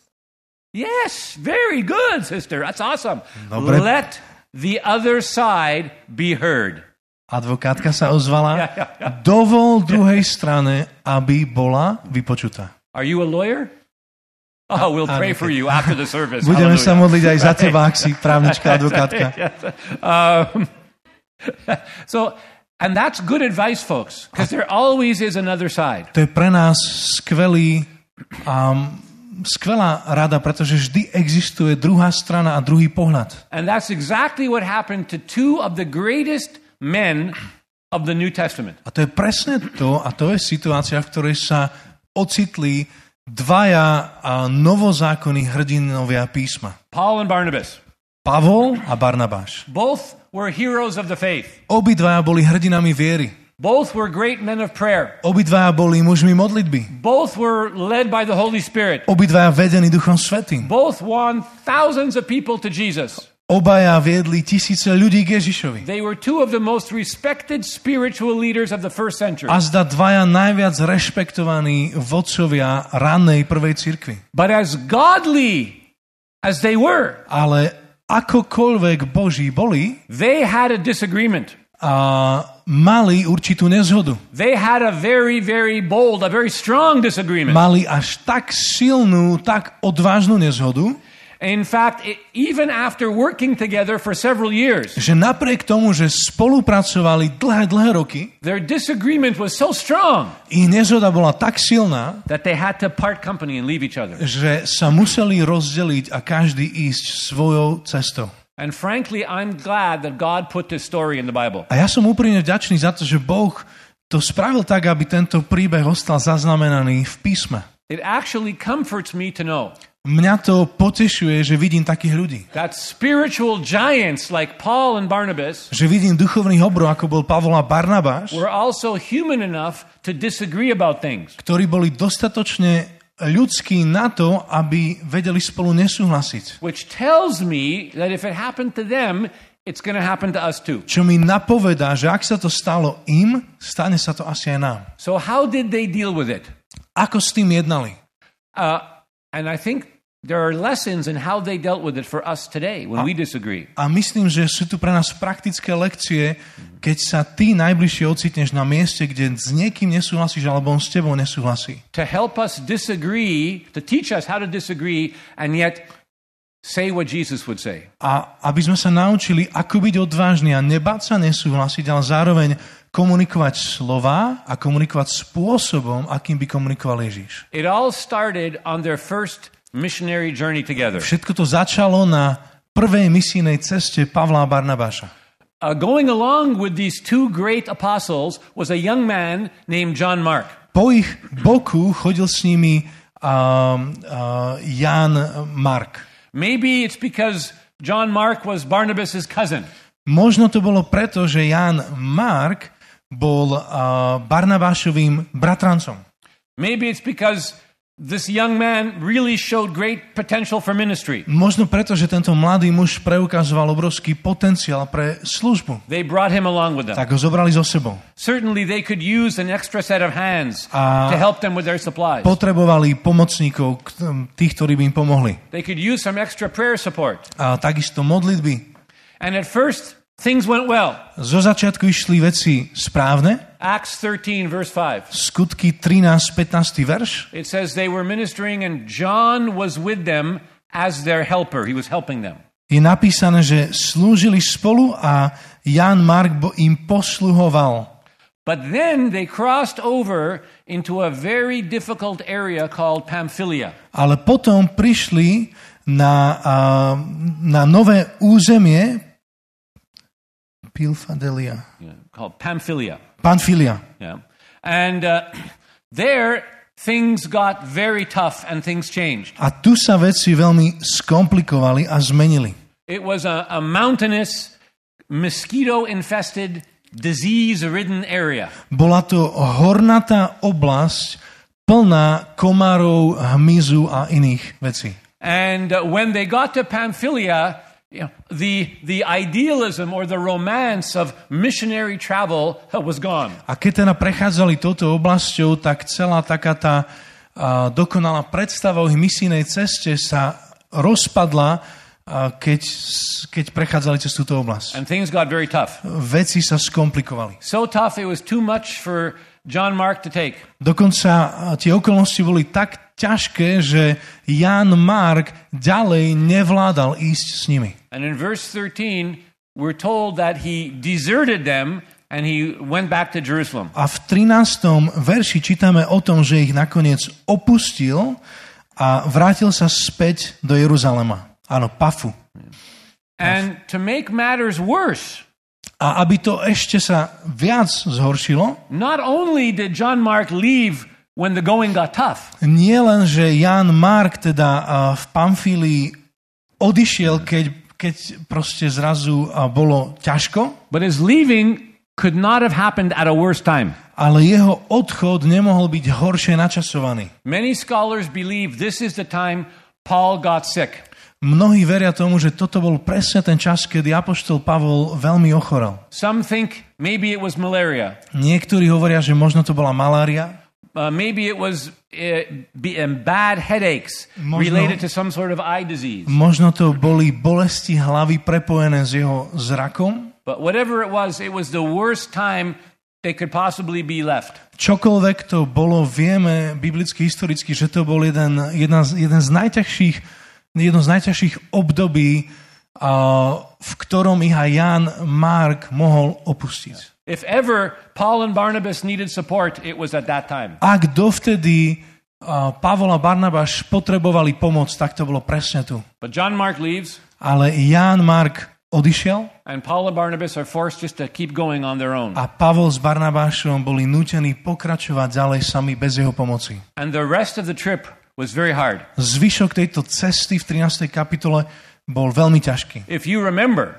Yes, very good, sister. That's awesome. Dobre. Let the other side be heard. Advokátka sa ozvala. Yeah, yeah, yeah. Dovol druhej strane, aby bola vypočutá. Are you a lawyer? Oh, we'll pray for you after the service. Budeme sa modliť aj za teba, ak si právnička, advokátka. Um, so, and that's good advice, folks, because there always is another side. To je pre nás skvelý, um, skvelá rada, pretože vždy existuje druhá strana a druhý pohľad. And that's exactly what happened to two of the greatest men of the New Testament. A to je presne to, a to je situácia, v ktorej sa ocitli dvaja novozákonní hrdinovia písma. Paul and Barnabas. Pavol a Barnabáš. Both were heroes of the faith. Obidvaja boli hrdinami viery. Both were great men of prayer. Obidvaja boli mužmi modlitby. Both were led by the Holy Spirit. Obidvaja vedení Duchom Svätým. Both won thousands of people to Jesus. Obaja viedli tisíce ľudí k Ježišovi. They were two of the most respected spiritual leaders of the first century. A zda dvaja najviac rešpektovaní vodcovia ranej prvej cirkvi. But as godly as they were, ale akokoľvek Boží boli, they had a disagreement. A mali určitú nezhodu. They had a very, very bold, a very strong disagreement. Mali až tak silnú, tak odvážnu nezhodu, in fact, it, even after working together for several years, že napriek tomu, že spolupracovali dlhé, dlhé roky, their disagreement was so strong, ich nezhoda bola tak silná, that they had to part company and leave each other. Že sa museli rozdeliť a každý ísť svojou cestou. And frankly, I'm glad that God put this story in the Bible. A ja som úprimne vďačný za to, že Boh to spravil tak, aby tento príbeh ostal zaznamenaný v písme. It actually comforts me to know Mňa to potešuje, že vidím takých ľudí. that spiritual giants like Paul and Barnabas Že vidím duchovných obrov, ako bol Pavol a Barnabáš, were also human enough to disagree about things. ktorí boli dostatočne ľudskí na to, aby vedeli spolu nesúhlasiť. Which tells me that if it happened to them, it's going to happen to us too. Čo mi napovedá, že ak sa to stalo im, stane sa to asi aj nám. So how did they deal with it? Ako s tým jednali? Uh, and I think there are lessons in how they dealt with it for us today when we disagree. A myslím, že sú tu pre nás praktické lekcie, keď sa ty najbližšie ocitneš na mieste, kde s niekým nesúhlasíš, alebo on s tebou nesúhlasí. To help us disagree, to teach us how to disagree and yet say what Jesus would say. A aby sme sa naučili, ako byť odvážni a nebáť sa nesúhlasiť, ale zároveň komunikovať slová a komunikovať spôsobom, akým by komunikoval Ježiš. It all started on their first missionary journey together. Všetko to začalo na prvej misijnej ceste Pavla a Barnabáša. uh, going along with these two great apostles was a young man named John Mark. Po ich boku chodil s nimi um, uh, Jan Mark. Maybe it's because John Mark was Barnabas' cousin. Možno to bolo preto, že Jan Mark bol uh, Barnabášovým bratrancom. Maybe it's because this young man really showed great potential for ministry. Možno preto, že tento mladý muž preukazoval obrovský potenciál pre službu. They brought him along with them. Tak ho zobrali so sebou. Certainly they could use an extra set of hands A to help them with their supplies. Potrebovali pomocníkov, tých, ktorí by im pomohli. They could use some extra prayer support. A takisto modlitby. And at first, things went well. Zo začiatku išli veci správne. Acts thirteen, verse five. Skutky trinásť pätnásty verš. It says they were ministering and John was with them as their helper. He was helping them. Je napísané, že slúžili spolu a Jan Mark im posluhoval. But then they crossed over into a very difficult area called Pamphylia. Ale potom prišli na, na nové územie Pilfadelia. Yeah, called Pamphylia. Pamphylia. Yeah. And uh, there things got very tough and things changed. A tu sa veci veľmi skomplikovali a zmenili. It was a, a mountainous, mosquito-infested, disease-ridden area. Bola to hornatá oblasť plná komárov, hmyzu a iných vecí. And uh, when they got to Pamphylia, you know, the, the idealism or the romance of missionary travel was gone. A keď teda prechádzali touto oblasťou, tak celá taká tá uh, dokonalá predstava o ich misijnej ceste sa rozpadla, uh, keď, keď prechádzali cez túto oblasť. And things got very tough. Veci sa skomplikovali. So tough it was too much for John Mark to take. Dokonca uh, tie okolnosti boli tak ťažké, že Jan Mark ďalej nevládal ísť s nimi. And in verse thirteen, we're told that he deserted them and he went back to Jerusalem. A v trinástom verši čítame o tom, že ich nakoniec opustil a vrátil sa späť do Jeruzalema. Áno, Pafu. And to make matters worse, a aby to ešte sa viac zhoršilo, not only did John Mark leave when the going got tough. Nie len, že Jan Mark teda uh, v Pamfílii odišiel, keď, keď proste zrazu uh, bolo ťažko, but his leaving could not have happened at a worse time. Ale jeho odchod nemohol byť horšie načasovaný. Many scholars believe this is the time Paul got sick. Mnohí veria tomu, že toto bol presne ten čas, kedy apoštol Pavol veľmi ochorel. Some think maybe it was malaria. Niektorí hovoria, že možno to bola malária. Uh, maybe it was uh, be, um, bad headaches možno, related to some sort of eye disease. Možno to boli bolesti hlavy prepojené s jeho zrakom. But whatever it was, it was the worst time they could possibly be left. Čokoľvek to bolo, vieme biblicky, historicky, že to bol jeden, jeden, z, jeden z najťažších, jedno z najťažších období, uh, v ktorom ich aj Jan Mark mohol opustiť. If ever Paul and Barnabas needed support, it was at that time. Ak dovtedy uh, Pavol a Barnabáš potrebovali pomoc, tak to bolo presne tu. But John Mark leaves. Ale Jan Mark odišiel. And Paul and Barnabas are forced just to keep going on their own. A Pavol s Barnabášom boli nútení pokračovať ďalej sami bez jeho pomoci. And the rest of the trip was very hard. Zvyšok tejto cesty v trinástej kapitole bol veľmi ťažký. If you remember,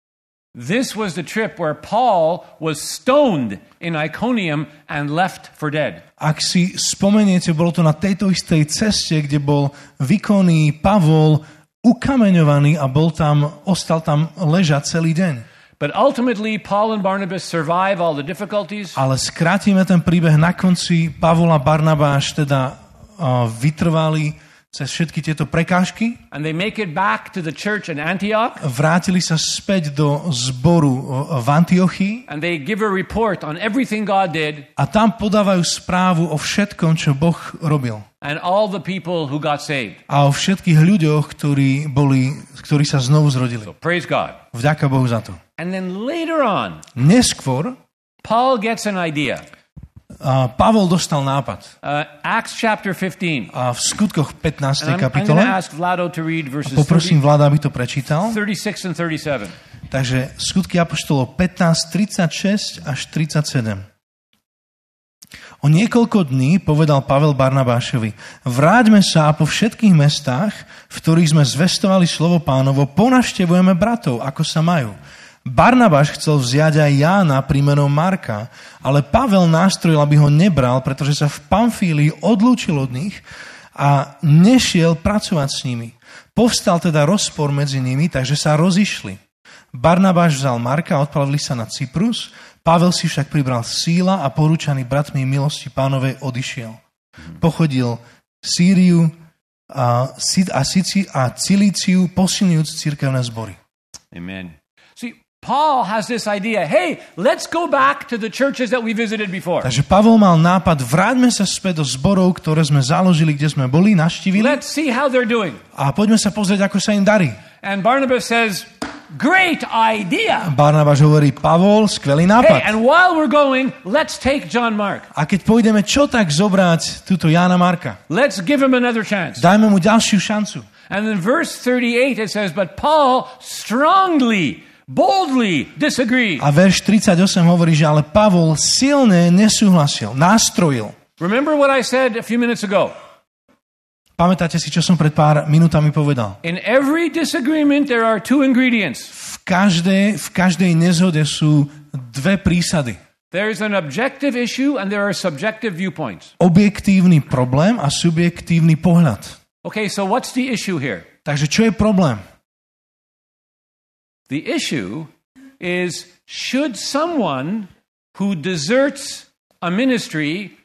this was the trip where Paul was stoned in Iconium and left for dead. Ak si spomeniete, bolo to na tejto istej ceste, kde bol v Ikonii Pavol ukameňovaný a bol tam, ostal tam ležať celý deň. But ultimately, Paul and Barnabas survive all the difficulties. Ale skrátime ten príbeh, na konci Pavol a Barnabáš teda uh, vytrvali cez všetky tieto prekážky. And they make it back to the church in Antioch. Vrátili sa späť do zboru v Antiochii. And they give a report on everything God did. A tam podávajú správu o všetkom, čo Boh robil. And all the people who got saved. A o všetkých ľuďoch, ktorí boli, ktorí sa znovu zrodili. So praise God. Vďaka Bohu za to. And then later on, neskôr Paul gets an idea. Uh, Pavol dostal nápad. Uh, Acts chapter fifteen. A v skutkoch pätnástej I'm, kapitole. I'm going to ask Vlado to read verses Poprosím Vlada, aby to prečítal. thirty-six and thirty-seven. Takže skutky apoštolov pätnásť, tridsaťšesť až tridsaťsedem. O niekoľko dní povedal Pavel Barnabášovi: vráťme sa a po všetkých mestách, v ktorých sme zvestovali slovo Pánovo, ponavštevujeme bratov, ako sa majú. Barnabáš chcel vziať aj Jána príjmenom Marka, ale Pavel nástrojil, aby ho nebral, pretože sa v Pamfílii odlúčil od nich a nešiel pracovať s nimi. Povstal teda rozpor medzi nimi, takže sa rozišli. Barnabáš vzal Marka a odplavili sa na Cyprus, Pavel si však pribral síla a porúčaný bratmi milosti Pánovej odišiel. Pochodil Sýriu a, a, Sici, a Cilíciu, posilňujúc cirkevné zbory. Amen. See, Paul has this idea, hey, let's go back to the churches that we visited before. Takže Pavol mal nápad, vráťme sa späť do zborov, ktoré sme založili, kde sme boli, navštívili. Let's see how they're doing. A poďme sa pozrieť, ako sa im darí. And Barnabas says, great idea. Barnabáš hovorí: Pavol, skvelý nápad. Hey, and while we're going, let's take John Mark. A keď pôjdeme, čo tak zobrať túto Jána Marka? Let's give him another chance. Dajme mu ďalšiu šancu. And in verse thirty-eight it says, but Paul strongly, boldly disagreed. A verš tridsaťosem hovorí, že ale Pavol silne nesúhlasil, nástrojil. Remember what I said a few minutes ago? Pamätáte si, čo som pred pár minútami povedal? In every disagreement there are two ingredients. V každej, v každej nezhode sú dve prísady. There is an objective issue and there are subjective viewpoints. Objektívny problém a subjektívny pohľad. Okay, so what's the issue here? Takže čo je problém? The issue is, should someone who deserts a ministry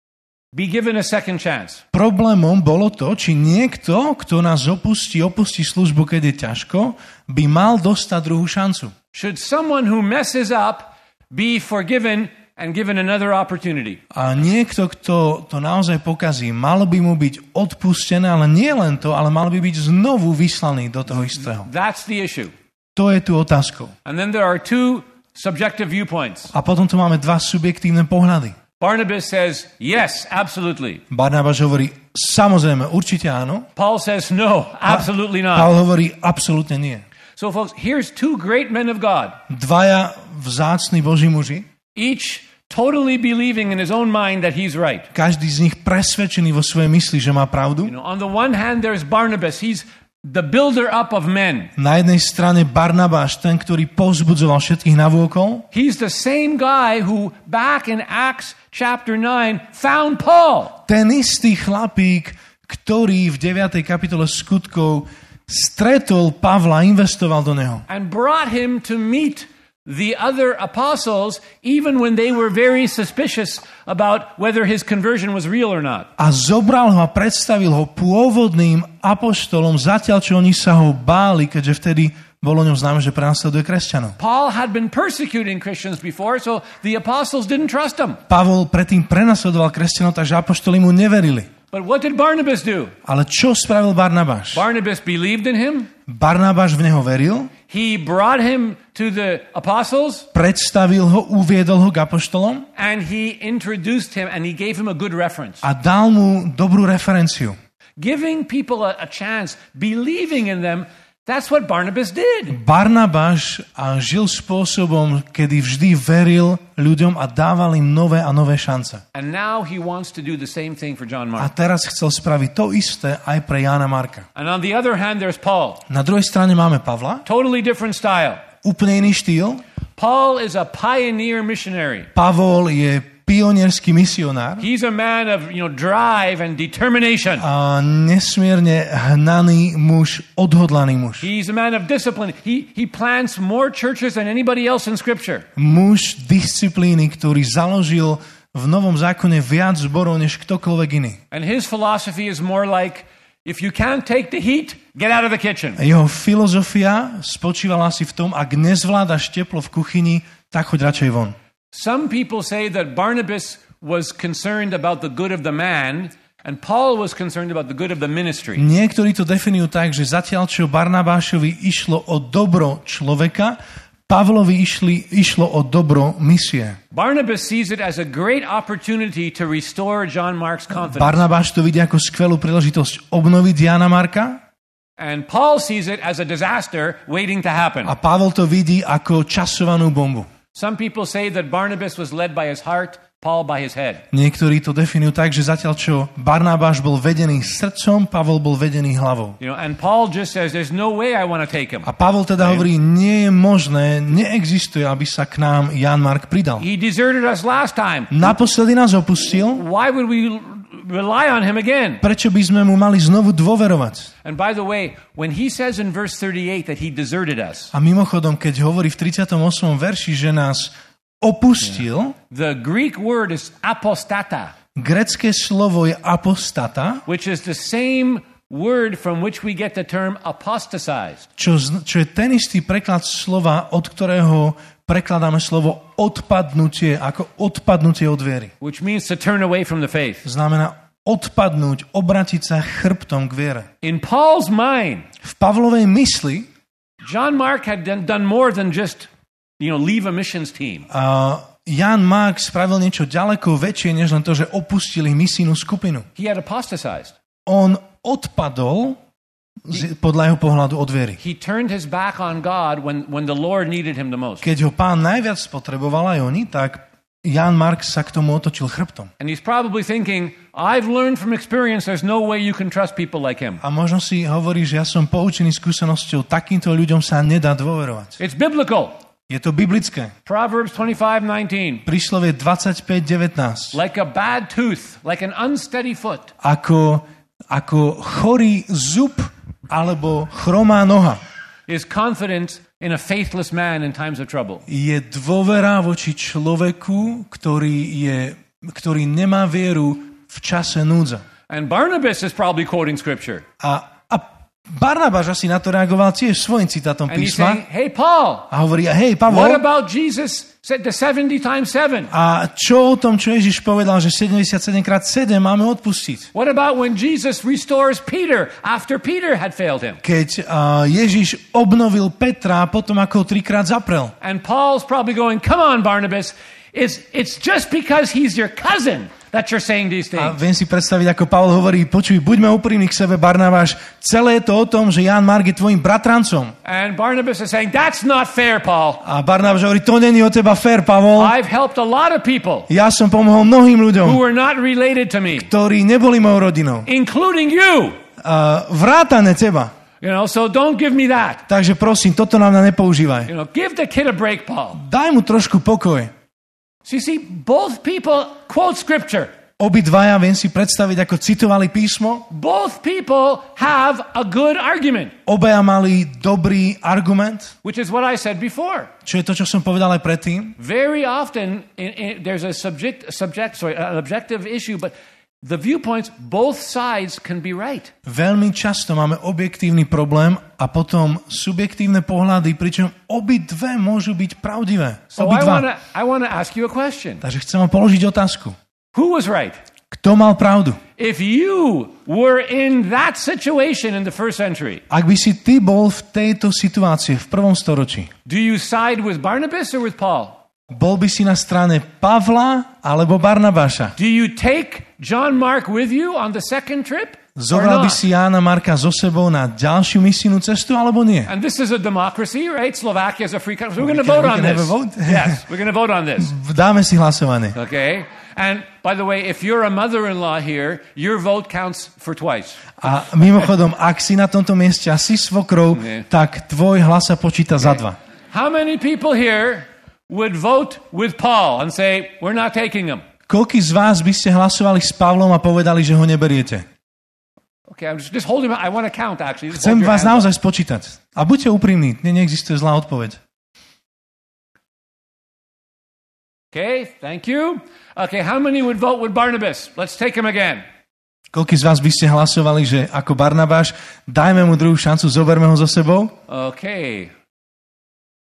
be given a second chance? Problémom bolo to, či niekto, kto nás opustí, opustí službu, keď je ťažko, by mal dostať druhú šancu. Should someone who messes up be forgiven and given another opportunity? A niekto, kto to naozaj pokazí, malo by mu byť odpustené, ale nie len to, ale mal by byť znovu vyslaný do toho istého. That's the issue. To je tu otázkou. And then there are two subjective viewpoints. A potom tu máme dva subjektívne pohľady. Barnabas says, yes, absolutely. Barnabáš hovorí, samozrejme, určite áno. Paul says, no, absolutely not. Paul hovorí, absolútne nie. So folks, here's two great men of God. Dvaja vzácni Boží muži. Each totally believing in his own mind that he's right. Každý z nich presvedčený vo svojej mysli, že má pravdu. You know, on the one hand, there's Barnabas. He's the builder up of men. Na jednej strane Barnabáš, ten, ktorý povzbudzoval všetkých navôkol. He's the same guy who back in Acts chapter nine found Paul. Ten istý chlapík, ktorý v deviatej kapitole skutkov stretol Pavla, investoval do neho. And brought him to meet the other apostles even when they were very suspicious about whether his conversion was real or not. A zobral ho a predstavil ho pôvodným apoštolom, zatiaľ čo oni sa ho báli, keďže vtedy bolo ňom známe, že prenasleduje kresťanov. Paul had been persecuting Christians before, so the apostles didn't trust him. Pavol predtým prenasledoval kresťanov, takže apoštoli mu neverili. But what did Barnabas do? Ale čo spravil Barnabáš? Barnabas believed in him. Barnabáš v neho veril. He brought him to the apostles. Predstavil ho, uviedol ho k apoštolom. And he introduced him and he gave him a good reference. A dal mu dobrú referenciu. Giving people a, a chance, believing in them, that's what Barnabas did. Barnabáš žil spôsobom, kedy vždy veril ľuďom a dával im nové a nové šance. And now he wants to do the same thing for John A Mark. teraz chcel spraviť to isté aj pre Jána Marka. And on the other hand, there's Paul. Na druhej strane máme Pavla. Totally different style. Úplne iný štýl. Paul is a pioneer missionary. Pavol je pionierský misionár. He's a man of, you know, drive and determination. A nesmierne hnaný muž, odhodlaný muž. He's a man of discipline. He, he plants more churches than anybody else in Scripture. Muž disciplíny, ktorý založil v Novom zákone viac zborov než ktokoľvek iný. And his philosophy is more like, if you can't take the heat, get out of the kitchen. Jeho filozofia spočívala asi v tom, ak nezvládaš teplo v kuchyni, tak choď radšej von. Some people say that Barnabas was concerned about the good of the man and Paul was concerned about the good of the ministry. Niektorí to definujú tak, že zatiaľ čo Barnabášovi išlo o dobro človeka, Pavlovi išli, išlo o dobro misie. Barnabas sees it as a great opportunity to restore John Mark's confidence. Barnabáš to vidí ako skvelú príležitosť obnoviť Jána Marka. And Paul sees it as a disaster waiting to happen. A Pavol to vidí ako časovanú bombu. Some people say that Barnabas was led by his heart, Paul by his head. Niektorí to definujú tak, že zatiaľ čo Barnabáš bol vedený srdcom, Pavol bol vedený hlavou. You know, and Paul just says, there's no way I want to take him. A Pavol teda Right. hovorí, nie je možné, neexistuje, aby sa k nám Jan Mark pridal. He deserted us last time. Naposledy nás opustil, Why would we rely on him again? prečo by sme mu mali znovu dôverovať? And by the way, when he says in verse thirty-eight that he deserted us, A mimochodom, keď hovorí v tridsiatom ôsmom verši, že nás opustil, the Greek word is apostata, grecké slovo je apostata, which is the same word from which we get the term apostatized. čo, z- čo je ten istý preklad slova, od ktorého prekladáme slovo odpadnutie, ako odpadnutie od viery. Which means to turn away from the faith. Znamená odpadnúť, obratiť sa chrbtom k viere. In Paul's mind, V Pavlovej mysli John Mark had done, done more than just, you know, leave a missions team. uh, Jan Mark spravil niečo ďaleko väčšie, než len to, že opustili misijnú skupinu. He had apostatized. On odpadol z, podľa jeho pohľadu od viery. He turned his back on God when, when the Lord needed him the most. Keď ho pán najviac potreboval aj oni, tak Jan Mark sa k tomu otočil chrbtom. And he's probably thinking, I've learned from experience there's no way you can trust people like him. A možno si hovorí, že ja som poučený skúsenosťou, takýmto ľuďom sa nedá dôverovať. It's biblical. Je to biblické. Proverbs twenty-five nineteen. Príslovie dvadsaťpäť devätnásť. Like a bad tooth, like an unsteady foot, Ako, ako chorý zub alebo chromá noha is confidence in a faithless man in times of trouble. je dôvera voči človeku, ktorý, je, ktorý nemá vieru v čase núdza. And Barnabas is probably quoting scripture. A, a Barnabáš asi na to reagoval tiež svojím citátom And he's saying, písma hey, Paul, a hovorí, hej, what Pavol, about Jesus said the seventy times seven? a čo o tom, čo Ježiš povedal, že sedemdesiatsedem krát sedem máme odpustiť? What about when Jesus restores Peter after Peter had failed him? Keď uh, Ježiš obnovil Petra potom, ako ho trikrát zaprel. And Paul's probably going, come on, Barnabas, it's, it's just because he's your cousin that you're saying these A things. viem si predstaviť, ako Pavol hovorí, počuj, buďme úprimní k sebe, Barnabáš, celé je to o tom, že Jan Mark je tvojim bratrancom. And Barnabas is saying, that's not fair, Paul. A Barnabáš hovorí, to není od teba fér, Pavol. I've helped a lot of people Ja som pomohol mnohým who ľuďom, were not related to me, ktorí neboli mojou rodinou. including you. A vrátane teba. You know, so don't give me that. Takže prosím, toto nám nepoužívaj. You know, give the kid a break, Paul. Daj mu trošku pokoj. So you see, both people quote scripture. Obidvaja, viem si predstaviť, ako citovali písmo. Both people have a good argument, Obaja mali dobrý argument, which is what I said before. čo je to, čo som povedal aj predtým. Very often, in, in, there's a subject, subject, sorry, an objective issue, but the viewpoints, both sides can be right. Veľmi často máme objektívny problém a potom subjektívne pohľady, pričom obidve môžu byť pravdivé. So I Obidva. want to I want to ask you a question. Takže chcem vám položiť otázku. Who was right? Kto mal pravdu? If you were in that situation in the first century, Ak by si ty bol v tejto situácii v prvom storočí, do you side with Barnabas or with Paul? bol by si na strane Pavla alebo Barnabáša? Do you take John Mark with you on the second trip? Or Zobral by not? si Jána Marka so sebou na ďalšiu misijnú cestu alebo nie? And this is a democracy, right? Slovakia is a free country. We're We going to can- vote we on can have this. a vote? Yes, we're going to vote on this. Dáme si hlasovanie. Okay? And by the way, if you're a mother-in-law here, your vote counts for twice. A mimochodom, ak si na tomto mieste a si svokrou, Nie. tak tvoj hlas sa počíta za dva. How many people here would vote with Paul and say, we're not taking him? Koľký z vás by ste hlasovali s Pavlom a povedali, že ho neberiete? Okay, I'm just, just holding my, I want to count actually. Just Chcem hold your vás hands up. naozaj spočítať. A buďte úprimní, ne, neexistuje zlá odpoveď. Okay, thank you. Okay, how many would vote with Barnabas? Let's take him again. Koľký z vás by ste hlasovali, že ako Barnabáš, dajme mu druhú šancu, zoberme ho so sebou? Okay.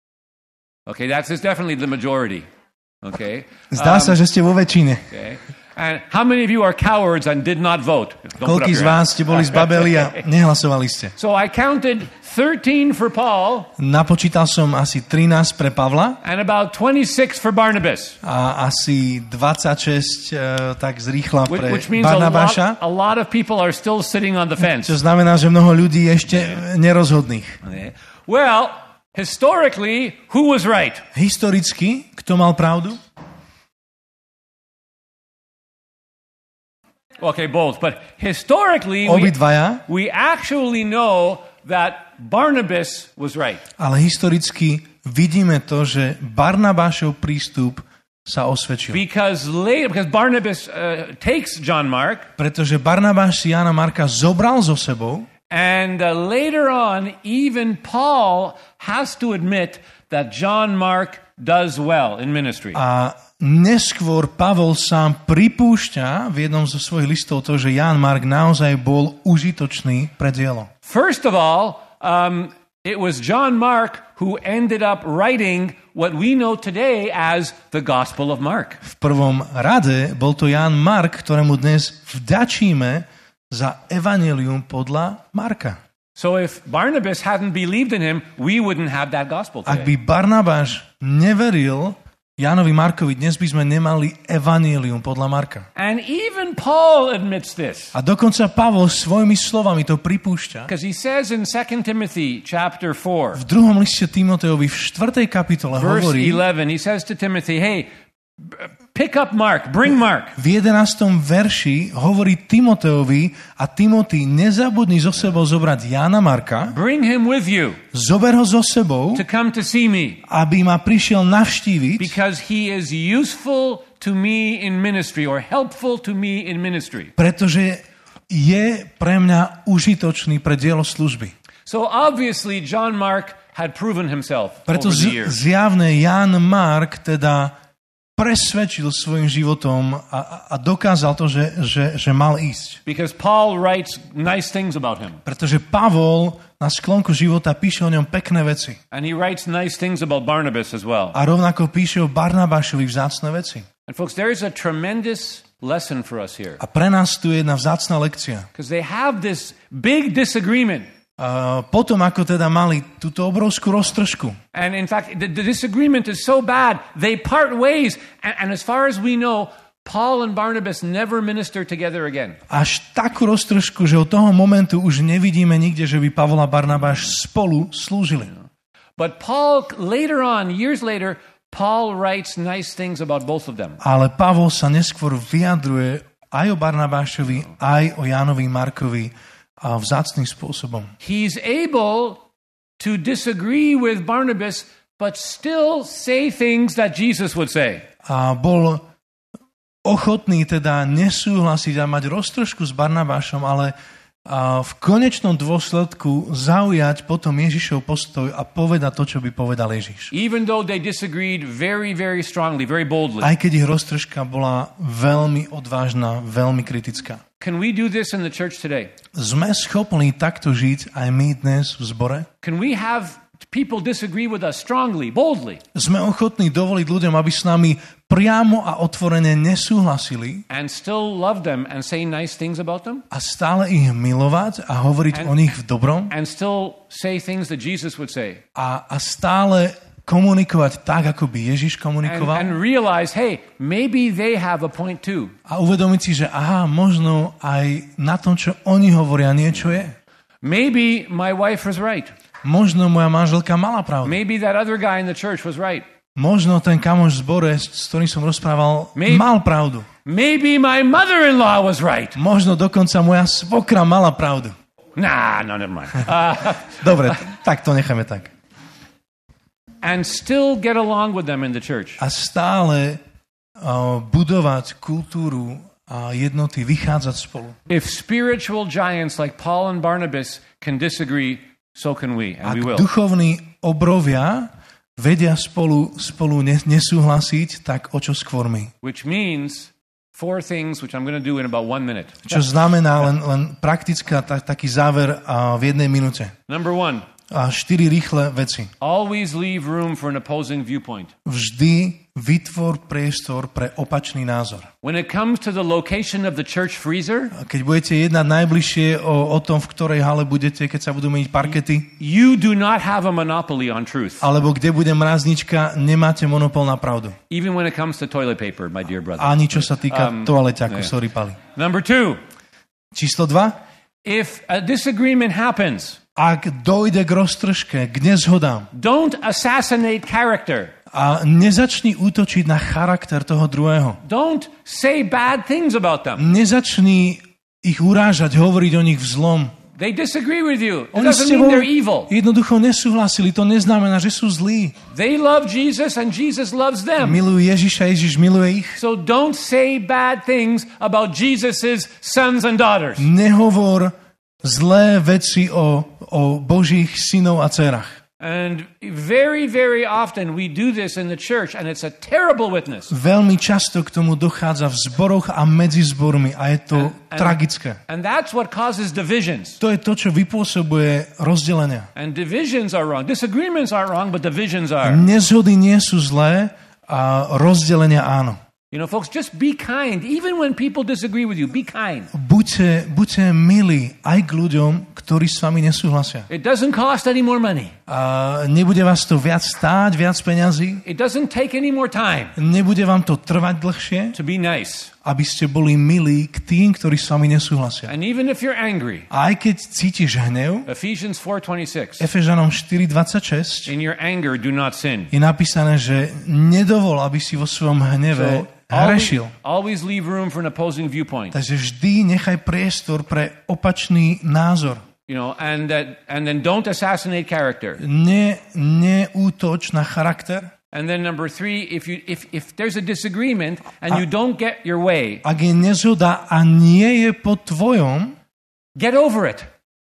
Okay, that's is definitely the majority. Okay. Zdá Um, sa, že ste vo väčšine. Okay. And how many of you are cowards and did not vote? Koľkí z vás ste boli zbabeli a nehlasovali ste? So I counted thirteen for Paul. Napočítal som asi trinásť pre Pavla. And about twenty-six for Barnabas. A asi dvadsaťšesť uh, tak zrýchla pre Which means Barnabáša. A lot, a lot of people are still sitting on the fence. Čo znamená, že mnoho ľudí ešte nerozhodných. Well, historically, who was right? Historicky, kto mal pravdu? Okay, both. But historically, we, Obidvaja. we actually know that Barnabas was right. Ale historicky vidíme to, že Barnabášov prístup sa osvedčil. Because later, because Barnabas uh, takes John Mark. Pretože Barnabáš si Jána Marka zobral so sebou. And uh, later on, even Paul has to admit that John Mark does well in ministry. A neskôr Pavol sám pripúšťa v jednom zo svojich listov to, že Ján Mark naozaj bol užitočný pre dielo. First of all, um, it was John Mark who ended up writing what we know today as the Gospel of Mark. V prvom rade bol to Ján Mark, ktorému dnes vďačíme za evanjelium podľa Marka. So if Barnabas hadn't believed in him, we wouldn't have that gospel today. Ak by Barnabáš neveril Jánovi Markovi, dnes by sme nemali evanjelium podľa Marka. And even Paul admits this. A dokonca Pavol svojimi slovami to pripúšťa. Because he says in Second Timothy chapter four, v druhom liste Timotejovi v štvrtej kapitole verse hovorí, eleven, he says to Timothy, hey, pick up Mark, bring Mark. V jedenástom verši hovorí Timotejovi a Timotej, nezabudni so sebou zobrať Jána Marka, bring him with you, zober ho so sebou, to come to see me, aby ma prišiel navštíviť, because he is useful to me in ministry or helpful to me in ministry. Pretože je pre mňa užitočný pre dielo služby. So obviously John Mark had proven himself Preto over the years. zjavne Ján Mark teda presvedčil svojim životom a, a dokázal to, že, že, že mal ísť. Because Paul writes nice things about him. Pretože Pavol na sklonku života píše o ňom pekné veci. And he writes nice things about Barnabas as well. A rovnako píše o Barnabášovi vzácne veci. And folks, there is a tremendous lesson for us here. A pre nás tu je jedna vzácna lekcia. Because they have this big disagreement. Uh, potom, ako teda mali túto obrovskú roztržku. And in fact, the, the disagreement is so bad, they part ways. And, and as far as we know, Paul and Barnabas never minister together again. Až takú roztržku, že od toho momentu už nevidíme nikde, že by Pavol a Barnabáš spolu slúžili. But Paul, later on, years later, Paul writes nice things about both of them. Ale Pavol sa neskôr vyjadruje aj o Barnabášovi, aj o Jánovi Markovi a vzácným spôsobom. He's able to disagree with Barnabas, but still say things that Jesus would say. A bol ochotný teda nesúhlasiť a mať roztržku s Barnabášom, ale a v konečnom dôsledku zaujať potom Ježišov postoj a povedať to, čo by povedal Ježiš. Even though they disagreed very, very strongly, very boldly. Aj keď ich roztržka bola veľmi odvážna, veľmi kritická. Can we do this in the church today? Sme schopní takto žiť aj my dnes v zbore? Can we have people disagree with us strongly, boldly? Sme ochotní dovoliť ľuďom, aby s nami priamo a otvorene nesúhlasili and still love them and say nice things about them? A stále ich milovať a hovoriť and, o nich v dobrom? And still say things that Jesus would say? A, a stále komunikovať tak, ako by Ježiš komunikoval. And, and realize, hey, maybe they have a point too. A uvedomiť si, že aha, možno aj na tom, čo oni hovoria, niečo je. Maybe my wife was right. Možno moja manželka mala pravdu. Maybe that other guy in the church was right. Možno ten kamoš v zbore, s ktorým som rozprával, maybe, mal pravdu. Maybe my mother-in-law was right. Možno dokonca moja svokra mala pravdu. Nah, no, never mind. Uh, Dobre, tak to necháme tak. And still get along with them in the church. A stále uh, budovať kultúru a jednoty, vychádzať spolu. If spiritual giants like Paul and Barnabas can disagree, so can we, and Ak we will. duchovní obrovia vedia spolu, spolu nesúhlasiť, tak o čo skôr my. Which means four things, which I'm going to do in about one minute. Čo znamená len, len praktická, tak, taký záver uh, v jednej minúte. Number one. A štyri rýchle veci. Always leave room for an opposing viewpoint. Vždy vytvor priestor pre opačný názor. When it comes to the location of the church freezer, Keď budete jednať najbližšie o, o tom, v ktorej hale budete, keď sa budú meniť parkety, you do not have a monopoly on truth. alebo kde bude mráznička, nemáte monopol na pravdu. Even when it comes to toilet paper, my dear brother. Ani čo sa týka Um, toaleťákov, yeah. sorry, Pali. Number two, Číslo dva. if a disagreement happens, Ak dojde k roztržke, k nezhodám don't assassinate character. a nezačni útočiť na charakter toho druhého, Don't say bad things about them. nezačni ich urážať, hovoriť o nich v zlom. They disagree with you. It Oni s doesn't mean tebou they're evil. jednoducho nesúhlasili, to neznamená, že sú zlí. They love Jesus and Jesus loves them. Milujú Ježiša, Ježiš miluje ich. So don't say bad things about Jesus's sons and daughters. Nehovor zlé veci o, o Božích synov a dcerách. And very, very often we do this in the church and it's a terrible witness. Veľmi často k tomu dochádza v zboroch a medzi zbormi a je to And- tragické. And that's what causes divisions. To je to, čo vypôsobuje rozdelenia. And divisions are wrong. Disagreements aren't wrong, but divisions are. Nezhody nie sú zlé a rozdelenia áno. You know, folks, just be kind. Even when people disagree with you, be kind. Buďte, buďte milí aj k ľuďom, ktorí s vami nesúhlasia. It doesn't cost any more money. A nebude vás to viac stáť, viac peňazí, It doesn't take any more time nebude vám to trvať dlhšie, to be nice. aby ste boli milí k tým, ktorí s vami nesúhlasia. And even if you're angry, A aj keď cítiš hnev, Ephesians four twenty-six, Efežanom štyri dvadsaťšesť in your anger do not sin. je napísané, že nedovol, aby si vo svojom hneve So always, hrešil. always leave room for an opposing viewpoint. Takže vždy nechaj priestor pre opačný názor. You know, and that, and then don't assassinate character. Ne, neútoč na charakter. And then number three, if you if if there's a disagreement and you don't get your way, Ak je nezhoda a nie je po tvojom, get over it.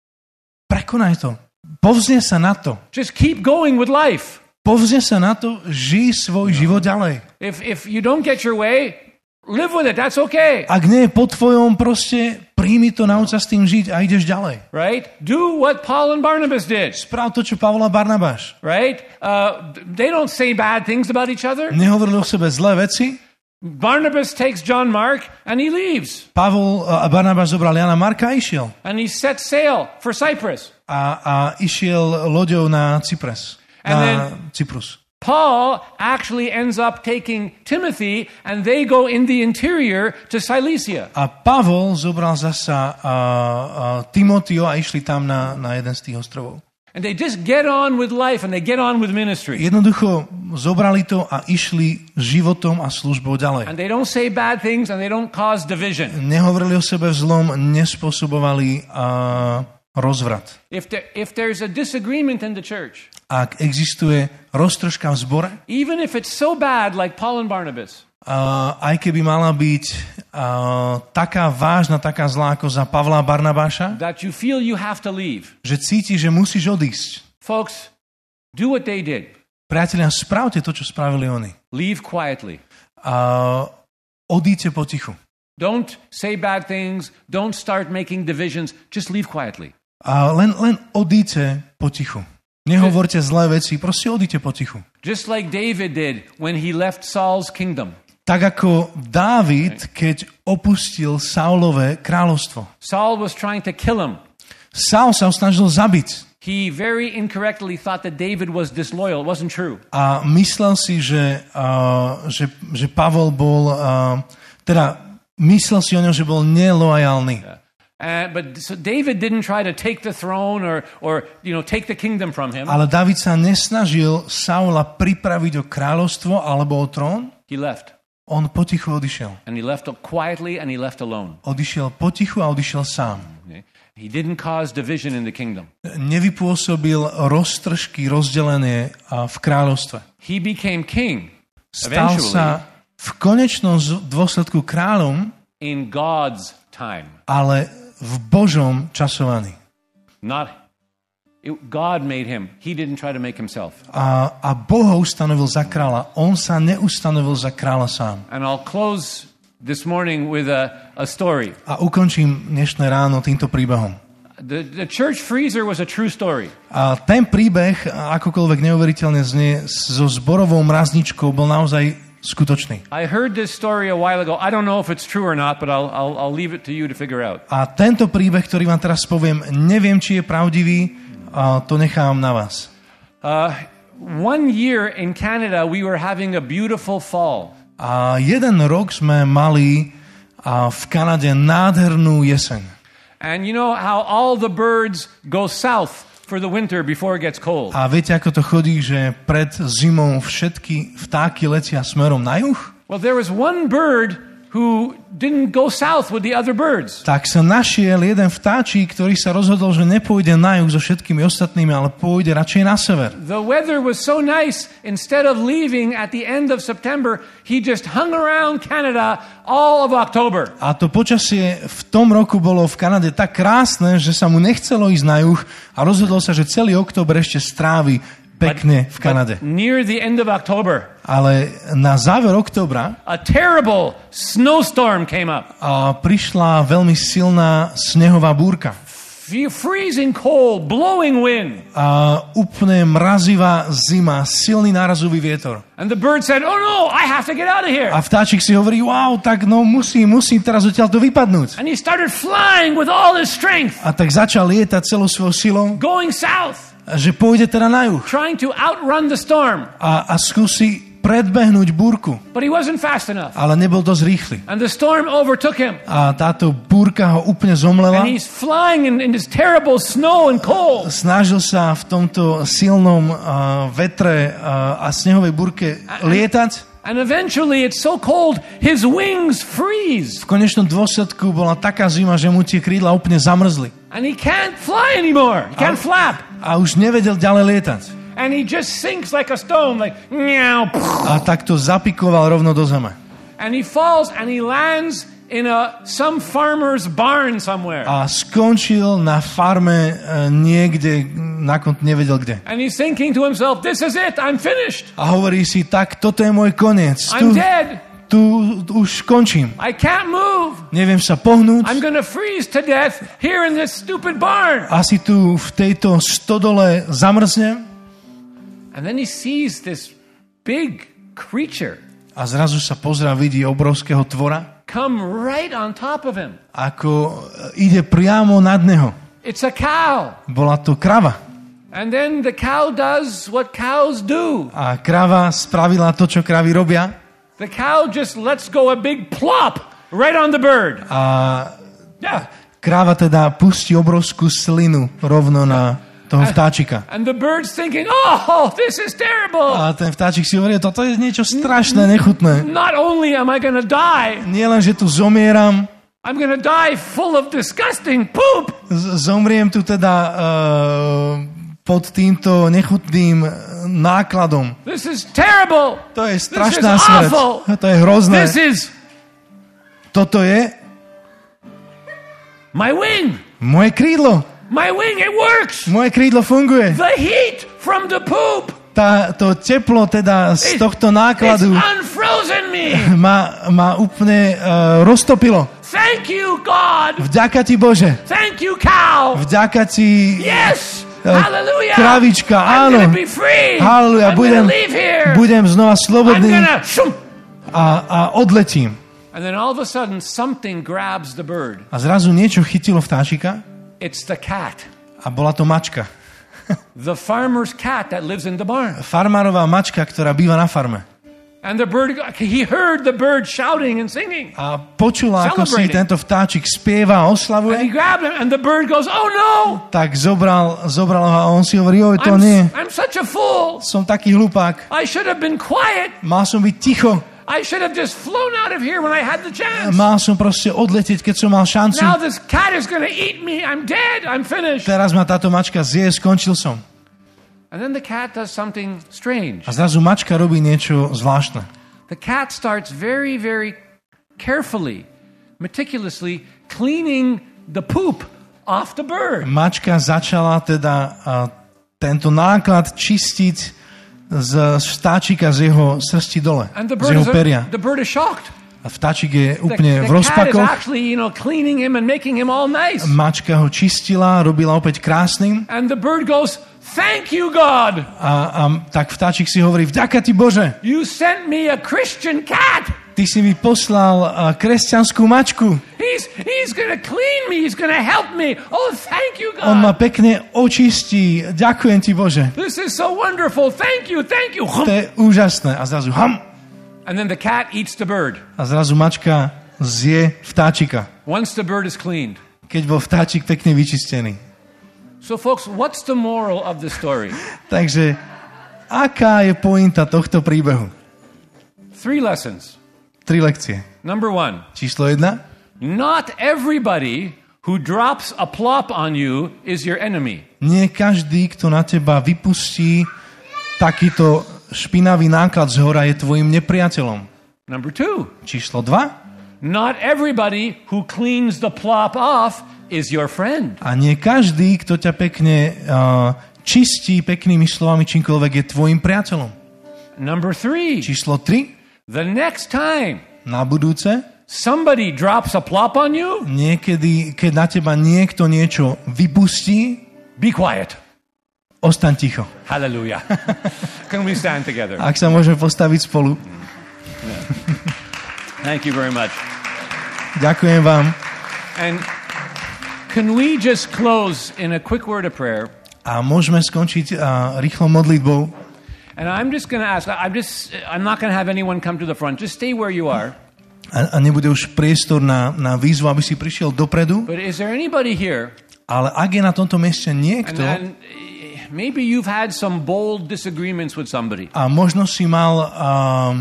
prekonaj to. Povzne sa na to. Just keep going with life. Povzne sa na to, žij svoj život ďalej. If if you don't get your way, live with it. That's okay. Ak nie je po tvojom, proste príjmi to, nauč sa s tým žiť a ideš ďalej. Right? Do what Paul and Barnabas did. Sprav to, čo Pavol a Barnabáš. Right? Uh, they don't say bad things about each other. Nehovorili o sebe zlé veci. Barnabas takes John Mark and he leaves. Pavol a Barnabáš zobral Jana Marka a išiel. And he set sail for Cyprus. A, a išiel loďou na Cyprus. And Na then- Cyprus. Paul actually ends up taking Timothy and they go in the interior to Cilicia. A Pavol zobral zasa a, a Timoteo a išli tam na, na jeden z tých ostrovov. And they just get on with life and they get on with ministry. Jednoducho zobrali to a išli životom a službou ďalej. And they don't say bad things and they don't cause division. Nehovorili o sebe v zlom, nespôsobovali a, rozvrat. If, there, if there's a disagreement in the church, Ak existuje roztržka v zbore, even if it's so bad like Paul and Barnabas, a, aj keby mala byť a, taká vážna, taká zlá ako za Pavla a Barnabáša, that you feel you have to leave, že cíti, že musíš odísť. folks, do what they did. Priatelia, spravte to, čo spravili oni. Leave quietly. A odíďte potichu. Don't say bad things. Don't start making divisions. Just leave quietly. A len, len odíďte potichu. Nehovorte zlé veci, proste odíďte potichu. Just like David did when he left Saul's kingdom. Tak ako Dávid, keď opustil Saulové kráľovstvo. Saul was trying to kill him. Saul sa ho snažil zabiť. He very incorrectly thought that David was disloyal. It wasn't true. A myslel si, že, uh, že, že Pavol bol, uh, teda myslel si o ňom, že bol nelojálny. Uh, but so David didn't try to take the throne or, or you know, take the kingdom from him. Ale David sa nesnažil Saula pripraviť o kráľovstvo alebo o trón. He left. On potichu odišiel. And he left quietly and he left alone. Odišiel potichu a odišiel sám. Okay? He didn't cause division in the kingdom. Nevypôsobil roztržky, rozdelenie v kráľovstve. He became king Stal eventually sa v konečnom dôsledku kráľom, in God's time. ale v Božom časovaní. Not it, God made him. He didn't try to make himself. A, a Boh ho ustanovil za kráľa. On sa neustanovil za kráľa sám. And I'll close this morning with a, a story. A ukončím dnešné ráno týmto príbehom. The, the church freezer was a true story. A ten príbeh, akokoľvek neuveriteľne znie, so zborovou mrazničkou bol naozaj skutočný. I heard this story a while ago. I don't know if it's true or not, but I'll, I'll, I'll leave it to you to figure out. A tento príbeh, ktorý vám teraz poviem, neviem, či je pravdivý, a to nechám na vás. Uh, one year in Canada, we were having a beautiful fall. A jeden rok sme mali a v Kanade nádhernú jeseň. And you know how all the birds go south for the winter before it gets cold. A viete, ako to chodí, že pred zimou všetky vtáky letia smerom na juh? Well, there was one bird who didn't go south with the other birds. Tak sa našiel jeden vtáčik, ktorý sa rozhodol, že nepôjde na juh so všetkými ostatnými, ale pôjde radšej na sever. The weather was so nice, instead of leaving at the end of September, he just hung around Canada all of October. A to počasie v tom roku bolo v Kanade tak krásne, že sa mu nechcelo ísť na juh a rozhodol sa, že celý október ešte strávi pekne v Kanade. But near the end of October, ale na záver októbra a terrible snowstorm came up. A prišla veľmi silná snehová búrka. Freezing cold, blowing wind. A úplne mrazivá zima, silný nárazový vietor. And the bird said, "Oh no, I have to get out of here." A vtáčik si hovorí, wow, tak no musím, musím teraz odtiaľto vypadnúť. And he started flying with all his strength. A tak začal lietať celou svojou silou. Going south. Že pôjde teda na juh. Trying to outrun the storm. A, a skúsi predbehnúť búrku. But he wasn't fast enough. Ale nebol dosť rýchly. And the storm overtook him. A táto búrka ho úplne zomlela. And he's flying in, in this terrible snow and cold. Snažil sa v tomto silnom uh, vetre uh, a snehovej búrke lietať. And eventually it's so cold his wings freeze. V konečnom dôsledku bola taká zima, že mu tie krídla úplne zamrzli. And he can't fly anymore. He can't a, flap. A už nevedel ďalej lietať. And he just sinks like a stone, like meow. A takto zapikoval rovno do zeme. And he falls and he lands in a some farmer's barn somewhere. A skončil na farme uh, niekde, nakon nevedel kde. And he's thinking to himself, this is it, I'm finished. A hovorí si, tak toto je môj koniec. I'm Tu, dead. tu už končím. I can't move. Neviem sa pohnúť. I'm going to freeze to death here in this stupid barn. Asi tu v tejto stodole zamrznem. And then he sees this big creature. A zrazu sa pozrá, vidí obrovského tvora. Come right on top of him. Ako ide priamo nad neho. It's a cow. Bola to krava. And then the cow does what cows do. A krava spravila to, čo kravy robia. The cow just lets go a big plop right on the bird. A Yeah. kráva teda pustí obrovskú slinu rovno na toho vtáčika. And the bird's thinking, oh, this is terrible. A ten vtáčik si hovorí, toto je niečo strašné, nechutné. Not only am I going to die, Nie len, že tu zomieram, I'm going to die full of disgusting poop. z- zomriem tu teda uh, pod týmto nechutným nákladom. This is terrible. To je This is strašná smrť. awful. To je hrozné. This is Toto je my wing. moje krídlo. My wing, it works. Moje krídlo funguje. The heat from the poop, Tá, to teplo teda z It- tohto it's nákladu unfrozen me. ma, ma úplne uh, roztopilo. Thank you, God. Vďaka ti, Bože. Thank you, cow. Vďaka ti, Yes. Uh, Hallelujah. kravička, I'm áno. going to be free. Halleluja, I'm budem, going to leave here. budem znova I'm slobodný going to... a, a odletím. And then all of a sudden, something grabs the bird. A zrazu niečo chytilo vtáčika It's the cat. a bola to mačka. The farmer's cat that lives in the barn. Farmárová mačka, ktorá býva na farme. And the bird, he heard the bird shouting and singing. A počula, ako si Celebrating. tento vtáčik spieva a And he oslavuje, grabbed him, and the bird goes, oh no, tak zobral, zobral ho a on si hovorí, oj, to I'm, nie, I'm such a fool. som taký hlupák, I should have been quiet. mal som byť ticho, I should have just flown out of here when I had the chance. mal som proste odletieť, keď som mal šancu. Now this cat is going to eat me. I'm dead. I'm finished. Teraz ma táto mačka zje, skončil som. And then the cat does something strange. A zrazu mačka robí niečo zvláštne. The cat starts very, very carefully, meticulously cleaning the poop off the bird. Mačka začala teda a, tento náklad čistiť z vtáčika z jeho srsti dole, And the z bird, jeho is, peria. the bird is shocked. A A vtáčik je The, úplne the v cat is rozpakoch. actually, you know, cleaning him and making him all nice. Mačka ho čistila, robila opäť krásnym. And the bird goes, "Thank you, God. A, a tak vtáčik si hovorí, vďaka ti Bože, You sent me a Christian cat. ty si mi poslal a, kresťanskú mačku. He's he's going to clean me. He's going to help me. Oh, thank you, On ma God. pekne očistí. Ďakujem ti Bože. This is so wonderful. Thank you. Thank you." To je úžasné. A zrazu ham. And then the cat eats the bird. A zrazu mačka zje vtáčika. Once the bird is cleaned. Keď bol vtáčik pekne vyčistený. So, folks, what's the moral of the story? Takže, aká je pointa tohto príbehu? Three lessons. Tri lekcie. Number one, Číslo jedna. not everybody who drops a plop on you is your enemy. Nie každý, kto na teba vypustí takýto špinavý náklad z hora, je tvojim nepriateľom. Number two, Číslo dva. not everybody who cleans the plop off is your friend. A nie každý, kto ťa pekne uh, čistí peknými slovami čímkoľvek, je tvojim priateľom. Number three, Číslo tri. the next time Na budúce, somebody drops a plop on you, niekedy, keď na teba niekto niečo vypustí, be quiet. ostaň ticho. Hallelujah. Can we stand together? Ak sa môžeme postaviť spolu. Thank you very much. Ďakujem vám. And can we just close in a quick word of prayer? A môžeme skončiť uh, rýchlo modlitbou. And I'm just going to ask, I'm just, I'm not going to have anyone come to the front. Just stay where you are. A, a nebude už priestor na, na výzvu, aby si prišiel dopredu. But is there anybody here? Ale ak je na tomto mieste And, niekto and eh, maybe you've had some bold disagreements with somebody. a možno si mal um,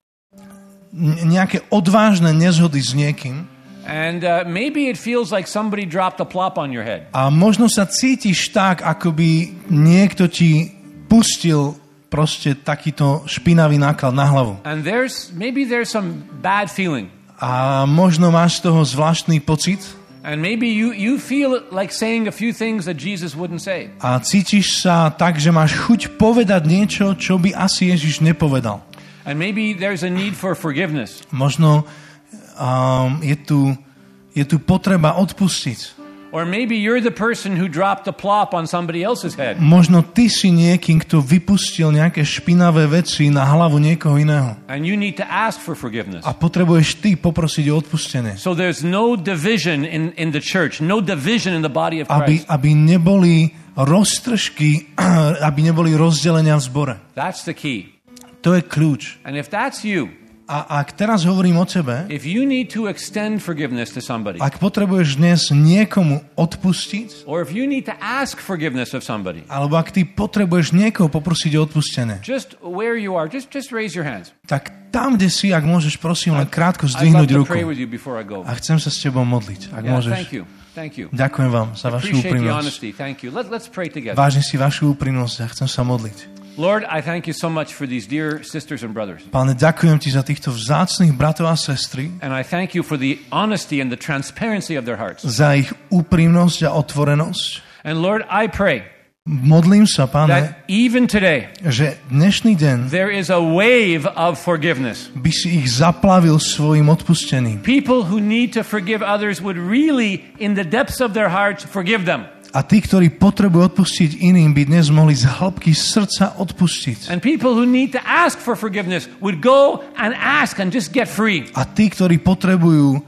nejaké odvážne nezhody s niekým And uh, maybe it feels like somebody dropped a plop on your head. a možno sa cítiš tak, ako by niekto ti pustil proste takýto špinavý náklad na hlavu. And there's, maybe there's some bad feeling. A možno máš z toho zvláštny pocit And maybe you, you feel like saying a few things that Jesus wouldn't say. a cítiš sa tak, že máš chuť povedať niečo, čo by asi Ježiš nepovedal. And maybe there's a need for forgiveness. Možno um, je, tu, je tu potreba odpustiť. Or maybe you're the person who dropped a plop on somebody else's head. Možno ty si niekým, kto vypustil nejaké špinavé veci na hlavu niekoho iného. And you need to ask for forgiveness. A potrebuješ ty poprosiť o odpustenie. So there's no division in, in the church, no division in the body of Aby, Christ. aby neboli roztržky, aby neboli rozdelenia v zbore. That's the key. To je kľúč. And if that's you, A ak teraz hovorím o tebe, if you need to extend forgiveness to somebody, ak potrebuješ dnes niekomu odpustiť, or if you need to ask forgiveness of somebody, alebo ak ty potrebuješ niekoho poprosiť o odpustenie, just where you are, just, just raise your hands. tak tam, kde si, ak môžeš, prosím, len krátko I'd love zdvihnúť to ruku. pray with you before I go. A chcem sa s tebou modliť, ak Yeah, môžeš. thank you. Thank you. Ďakujem vám za vašu Appreciate the úprimnosť. honesty. Thank you. Let, let's pray together. Vážim si vašu úprimnosť a chcem sa modliť. Lord, I thank you so much for these dear sisters and brothers. Páne, ďakujem ti za týchto vzácnych bratov a sestry, And I thank you for the honesty and the transparency of their hearts. za ich úprimnosť a otvorenosť. And Lord, I pray Modlím sa, Pane, that even today, že dnešný deň there is a wave of forgiveness. by si ich zaplavil svojim odpustením. People who need to forgive others would really, in the depths of their hearts, forgive them. A tí, ktorí potrebujú odpustiť iným, by dnes mohli z hĺbky srdca odpustiť. And people who need to ask for forgiveness would go and ask and just get free. A tí, ktorí potrebujú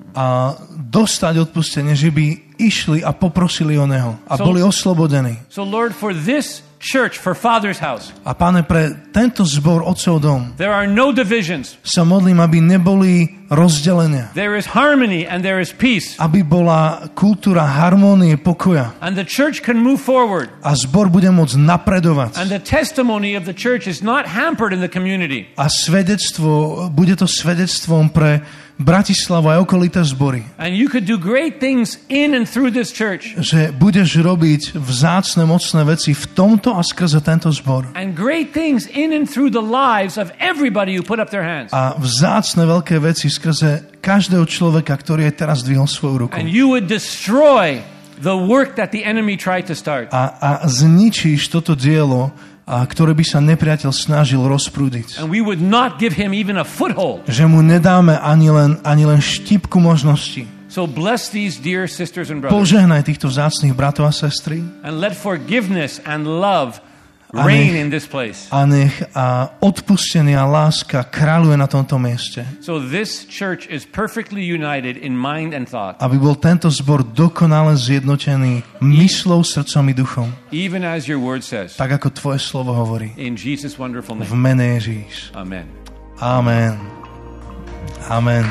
a, dostať odpustenie, že by išli a poprosili o neho a So- boli oslobodení. So Lord, for this church, for Father's house, A Páne, pre tento zbor Otcov dom there are no divisions. sa modlím, aby neboli rozdelenia. There is harmony and there is peace. Aby bola kultúra harmónie, pokoja. And the church can move forward. A zbor bude môcť napredovať. And the testimony of the church is not hampered in the community. A svedectvo, bude to svedectvom pre Bratislavu aj okolité zbory. And you could do great things in and through this church. Že budeš robiť vzácne, mocné veci v tomto a skrze tento zbor. And great things in and through the lives of everybody who put up their hands. A vzácne veľké veci skrze každého človeka, ktorý aj teraz dvihol svoju ruku. And you would destroy the work that the enemy tried to start. A, a zničíš toto dielo, a ktoré by sa nepriateľ snažil rozprúdiť. And we would not give him even a foothold. Že mu nedáme ani len, ani len štipku možností. So bless these dear sisters and brothers. Požehnaj týchto vzácnych bratov a sestry. And let forgiveness and love reign in this place. A nech a odpustenie a láska kráľuje na tomto mieste. So this church is perfectly united in mind and thought. Aby bol tento zbor dokonale zjednotený myslou, srdcom i duchom. Even as your word says. Tak ako tvoje slovo hovorí. In Jesus' wonderful name. V mene Ježíš. Amen. Amen. Amen.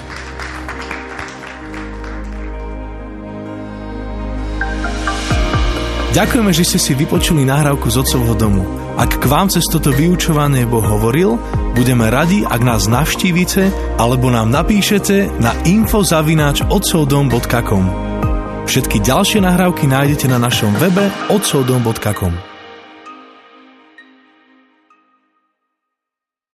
Ďakujeme, že ste si vypočuli nahrávku z Otcovho domu. Ak k vám cez toto vyučovanie Boh hovoril, budeme radi, ak nás navštívite alebo nám napíšete na info zavináč otcovdom bodka com. Všetky ďalšie nahrávky nájdete na našom webe otcovdom bodka com.